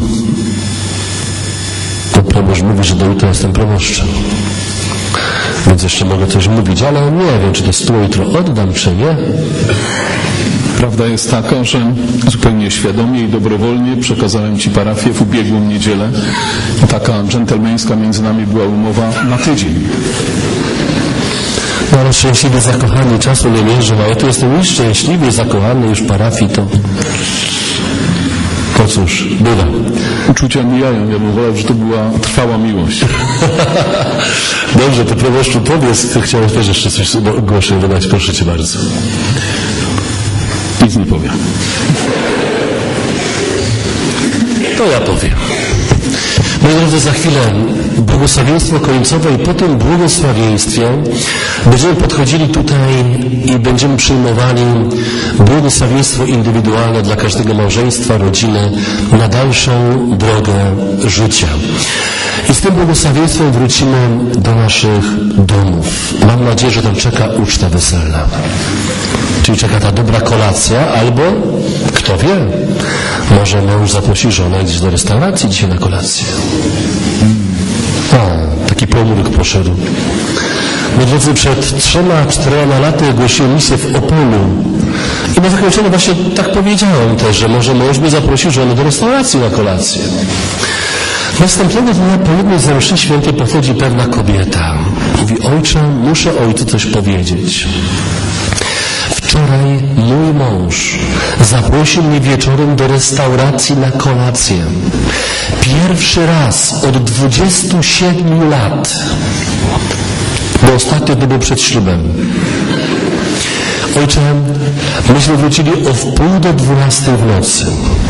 to proboszcz mówi, że do jutra jestem proboszczem. Więc jeszcze mogę coś mówić, ale nie wiem, czy to stu jutro oddam, czy nie. Prawda jest taka, że zupełnie świadomie i dobrowolnie przekazałem Ci parafię w ubiegłą niedzielę. Taka dżentelmeńska między nami była umowa na tydzień. No ale szczęśliwie zakochany, czasu nie mierzę, ale tu jestem już szczęśliwie zakochany już parafii, to... To cóż, bywa. Uczucia mijają, ja bym wolał, że to była trwała miłość. Dobrze, to proboszczu powiedz, ty chciałeś też jeszcze coś głośno dodać, proszę Cię bardzo. Nic nie powiem. To ja powiem. Moi drodzy, za chwilę błogosławieństwo końcowe i po tym błogosławieństwie będziemy podchodzili tutaj i będziemy przyjmowali błogosławieństwo indywidualne dla każdego małżeństwa, rodziny na dalszą drogę życia. I z tym błogosławieństwem wrócimy do naszych domów. Mam nadzieję, że tam czeka uczta weselna. Czyli czeka ta dobra kolacja, albo, kto wie, może mąż zaprosi żonę gdzieś do restauracji dzisiaj na kolację. A, taki pomruk poszedł. Moi drodzy, przed trzema, czterema laty głosiłem misję w Opolu. I na zakończenie właśnie tak powiedziałem też, że może mąż by zaprosił żonę do restauracji na kolację. Następnego dnia po jednej z mszy świętej podchodzi pewna kobieta. Mówi: ojcze, muszę ojcu coś powiedzieć. Wczoraj mój mąż zaprosił mnie wieczorem do restauracji na kolację. Pierwszy raz od dwudziestu siedmiu lat. Bo ostatnio to było przed ślubem. Ojcze, myśmy wrócili o wpół do dwunastej w nocy.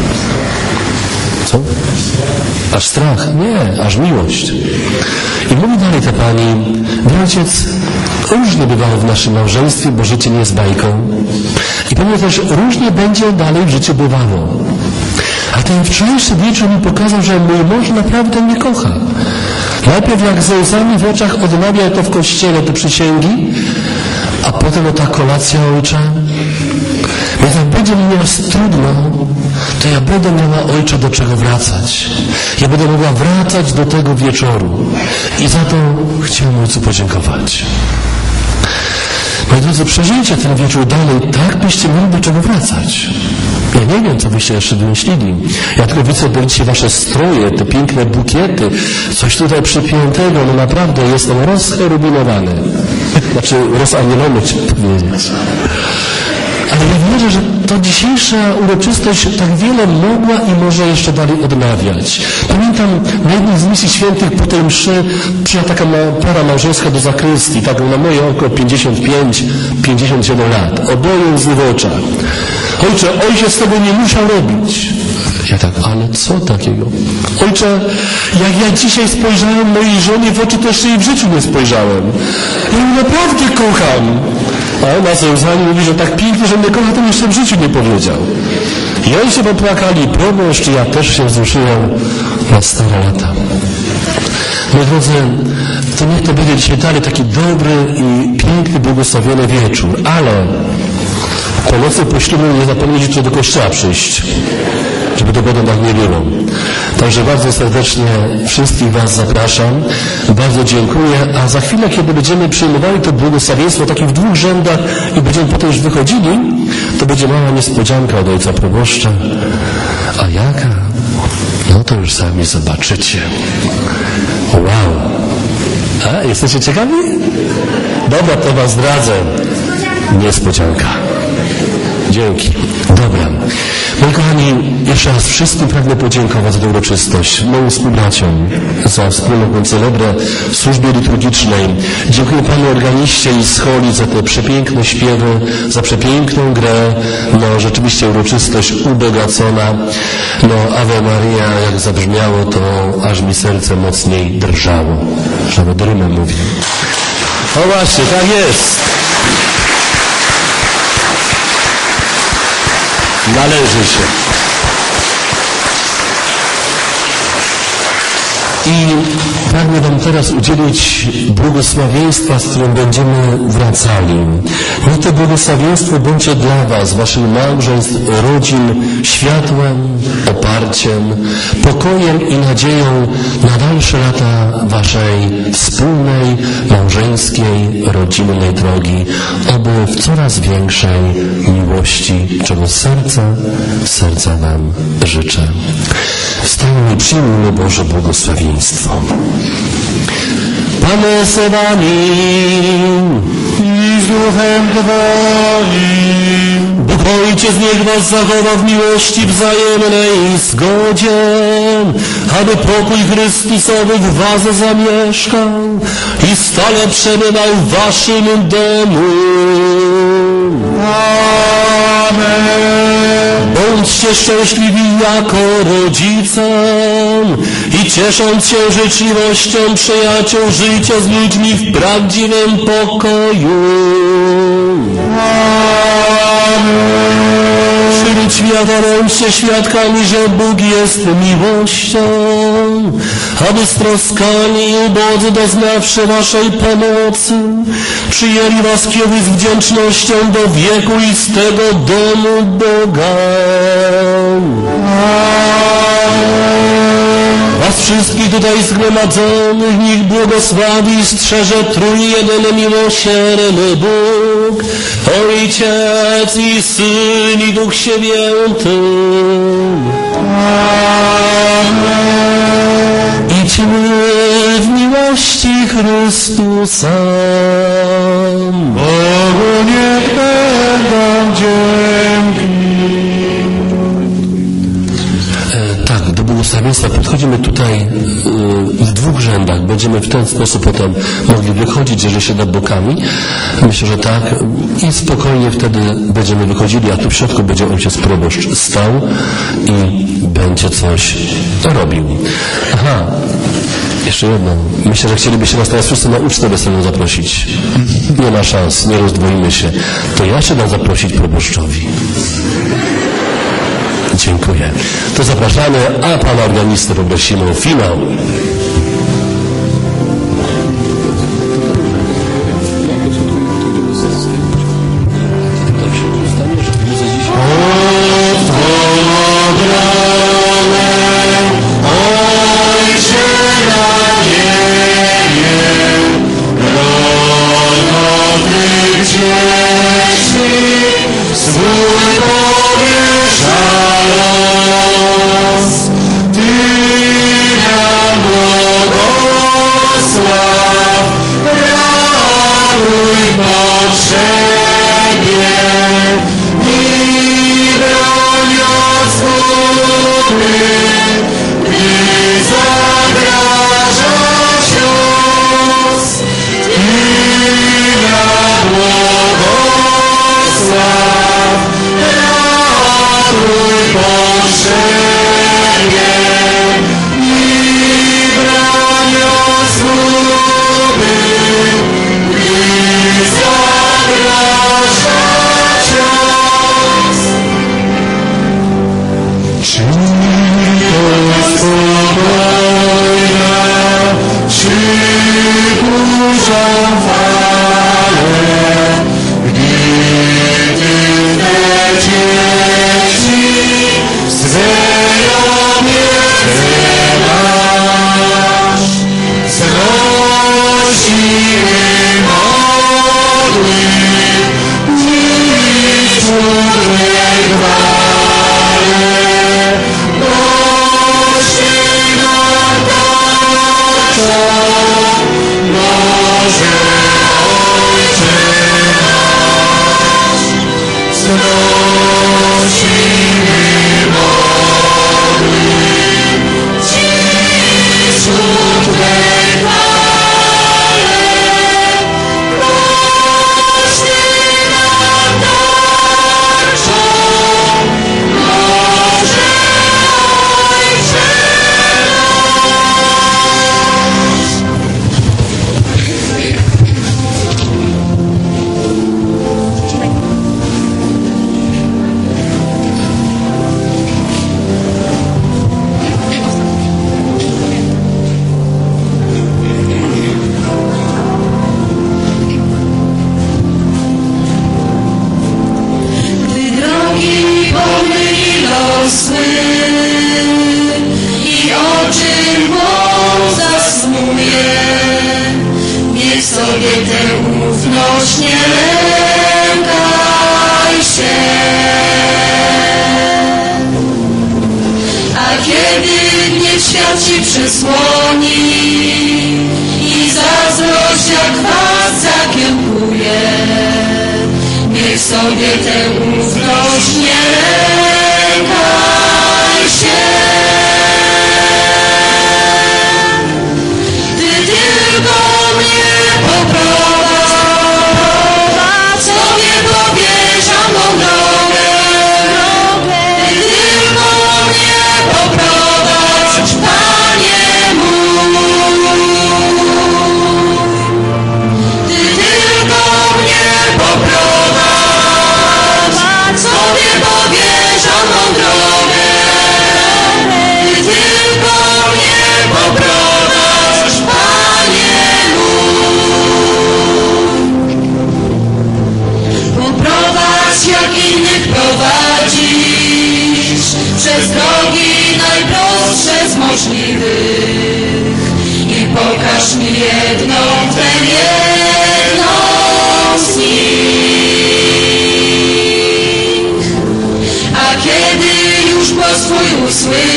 Co? Aż strach? Nie, aż miłość. I mówi dalej ta pani: ojciec, różnie bywało w naszym małżeństwie, bo życie nie jest bajką. I pewnie też różnie będzie dalej w życiu bywało. A ten wczorajszy wieczór mi pokazał, że mój mąż naprawdę mnie kocha. Najpierw jak ze łzami w oczach odmawiał to w kościele, te przysięgi, a potem o ta kolacja ojca. Więc jak będzie mi miał trudno, to ja będę miała ojca do czego wracać. Ja będę mogła wracać do tego wieczoru. I za to chciałem ojcu podziękować. Moi drodzy, przeżyjcie ten wieczór dalej, tak byście mieli do czego wracać. Ja nie wiem, co byście jeszcze wymyślili. Ja tylko widzę dzisiaj wasze stroje, te piękne bukiety, coś tutaj przypiętego, no naprawdę jestem rozcherubinowany. Znaczy rozanielony, chciałem powiedzieć. Ale ja wierzę, że to dzisiejsza uroczystość tak wiele mogła i może jeszcze dalej odnawiać. Pamiętam na jednej z misji świętych po tej mszy przyjechała taka para małżeńska do zakrystii, tak na moje oko pięćdziesiąt pięć pięćdziesiąt siedem lat. Oboje łzy w oczach. Ojcze, ojciec tego nie musiał robić. Ja tak, ale co takiego? Ojcze, jak ja dzisiaj spojrzałem mojej żonie w oczy, to jeszcze jej w życiu nie spojrzałem. Ja ją naprawdę kocham. A ona ze łzami mówi, że tak pięknie, że mnie kocha, to jeszcze w życiu nie powiedział. I oni się popłakali, proboszcz, ja też się wzruszyłem na stare lata. Moi drodzy, to niech to będzie dzisiaj dalej taki dobry i piękny, błogosławiony wieczór, ale po nocy po ślubie nie zapomnieć jeszcze do kościoła przyjść, żeby to potem tak nie było. Także bardzo serdecznie wszystkich was zapraszam, bardzo dziękuję, a za chwilę, kiedy będziemy przyjmowali to błogosławieństwo takie w dwóch rzędach i będziemy potem już wychodzili, to będzie mała niespodzianka od ojca proboszcza. A jaka? No to już sami zobaczycie. Wow! A, jesteście ciekawi? Dobra, to was zdradzę. Niespodzianka. Dzięki. Dobra. Moi kochani, jeszcze raz wszystkim pragnę podziękować za tę uroczystość, moim współbraciom za wspólną celebrę w służbie liturgicznej. Dziękuję panu organiście i scholi za te przepiękne śpiewy, za przepiękną grę. No, rzeczywiście uroczystość ubogacona. No, Ave Maria, jak zabrzmiało, to aż mi serce mocniej drżało. Że nawet rymem mówię. O właśnie, tak jest. Należy się. I pragnę wam teraz udzielić błogosławieństwa, z którym będziemy wracali. Niech to błogosławieństwo będzie dla was, waszych małżeństw, rodzin, światłem, oparciem, pokojem i nadzieją na dalsze lata waszej wspólnej, małżeńskiej, rodzinnej drogi, oby w coraz większej miłości, czego z serca, z serca wam życzę. Wstańmy i przyjmijmy Boże błogosławieństwo. Panie z wami i z duchem twoim. Bóg Ojciec niech was zachowa w miłości wzajemnej i zgodzie, aby pokój Chrystusowy w was zamieszkał i stale przebywał w waszym domu. Amen. Bądźcie szczęśliwi jako rodzice i ciesząc się życzliwością przyjaciół, żyjcie z ludźmi w prawdziwym pokoju. Amen. Wśród świata bądźcie świadkami, że Bóg jest miłością, aby stroskani i ubodzy doznawszy waszej pomocy, przyjęli was kiedyś z wdzięcznością do wiekuistego domu Boga. Was wszystkich tutaj zgromadzonych niech błogosławi i strzeże trójjedyny miłosierny Bóg, Ojciec i Syn i Duch Święty. Amen. Chrystusa. Bogu niech będą dzięki. E, tak, do błogosławieństwa podchodzimy tutaj e, w dwóch rzędach. Będziemy w ten sposób potem mogli wychodzić, jeżeli się da bokami. Myślę, że tak. I spokojnie wtedy będziemy wychodzili, a tu w środku będzie ojciec proboszcz stał i będzie coś robił. Aha. Jeszcze jedno. Myślę, że chcielibyście nas teraz wszyscy na ucztę weselną zaprosić. Nie ma szans, nie rozdwoimy się. To ja się dam zaprosić proboszczowi. Dziękuję. To zapraszamy, a pana organistę poprosimy o finał.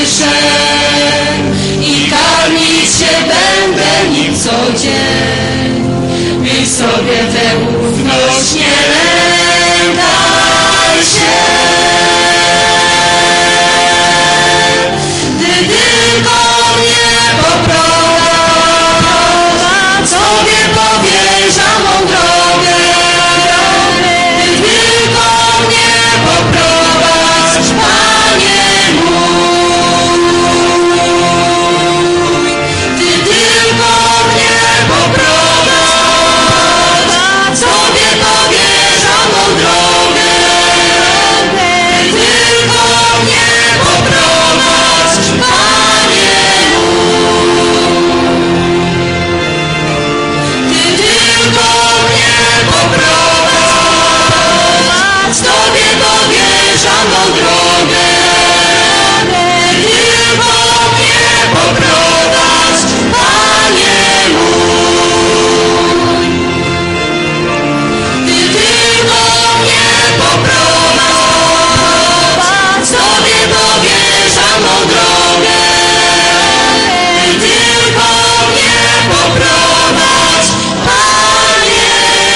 usłyszę i karmić się będę nim co dzień. sobie wewnątrz nie lękaj się. Gdy tylko mnie poprowadź, sobie powierzam mą drogę. Gdy tylko mnie poprowadź, Panie mój. Gdy tylko mnie poprowadź, sobie powierzam mą drogę. Gdy tylko mnie poprowadź, Panie mój. Gdy tylko mnie poprowadź, Tobie powierzam mą drogę. Gdy tylko mnie poprowadź, Panie mój. Gdy tylko mnie poprowadź, Tobie powierzam mą drogę. Gdy tylko mnie poprowadź, Panie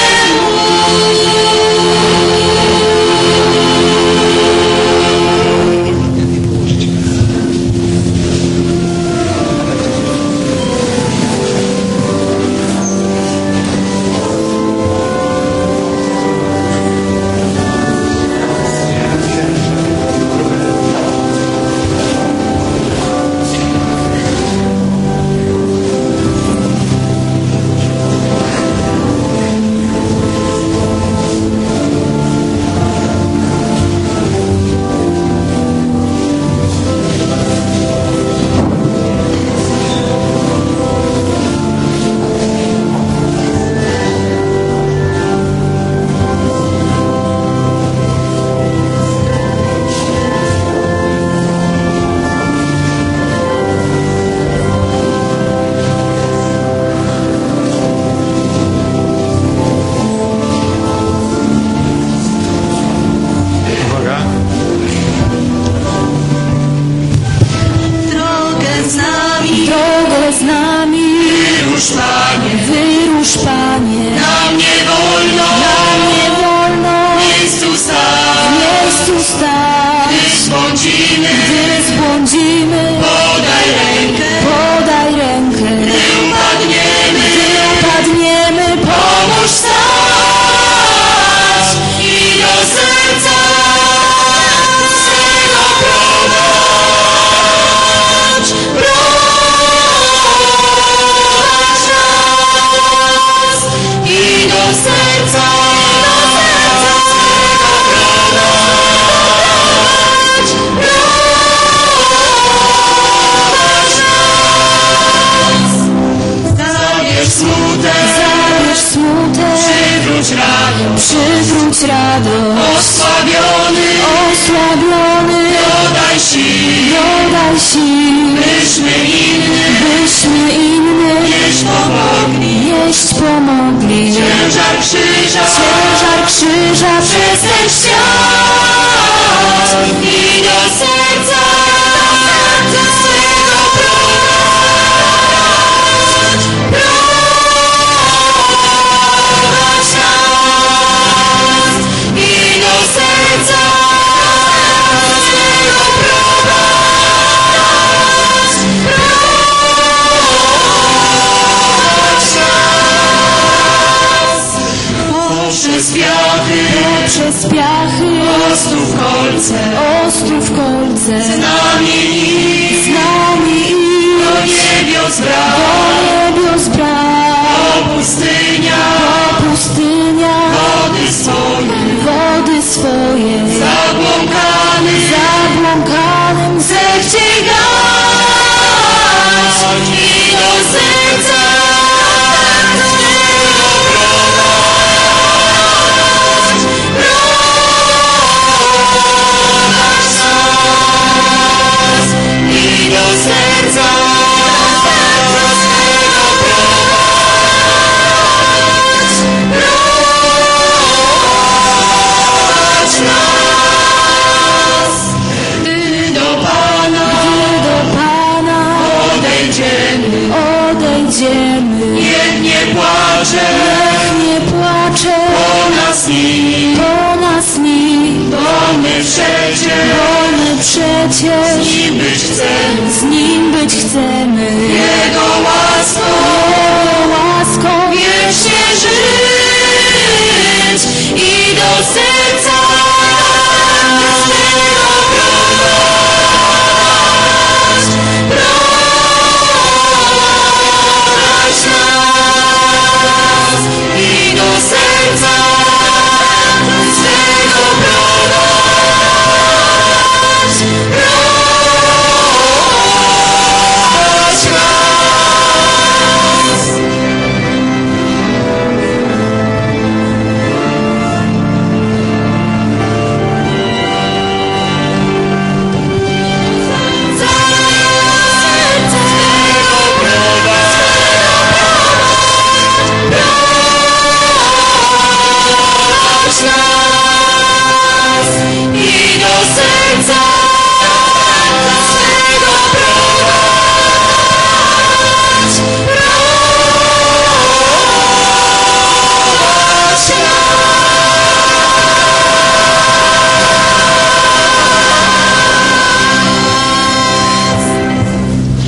Uwaga. drogę z nami, Drogę z nami, wyrusz Panie, wyrusz Panie, nam nie wolno, nam nie wolno w miejscu w stać, miejscu stać, gdy zbłądzimy, gdy zbłądzimy, podaj rękę, podaj rękę, gdy upadniemy, gdy upadniemy, pomóż stać i do serca swego prowadź, prowadź nas i do serca swego prowadź, prowadź nas. Zabierz smutek, zabierz smutek, przywróć radość, przywróć radość, osłabiony, osłabiony, dodaj sił, dodaj sił, byśmy innym byśmy innym nieść pomogli, nieść pomogli. ciężar krzyża, Ciężar krzyża przez ten świat i do serca swego prowadź, prowadź nas i do serca swego prowadź, prowadź nas poprzez wiatry, przez piachy, przecież, wolny przecież, z nim być chcę.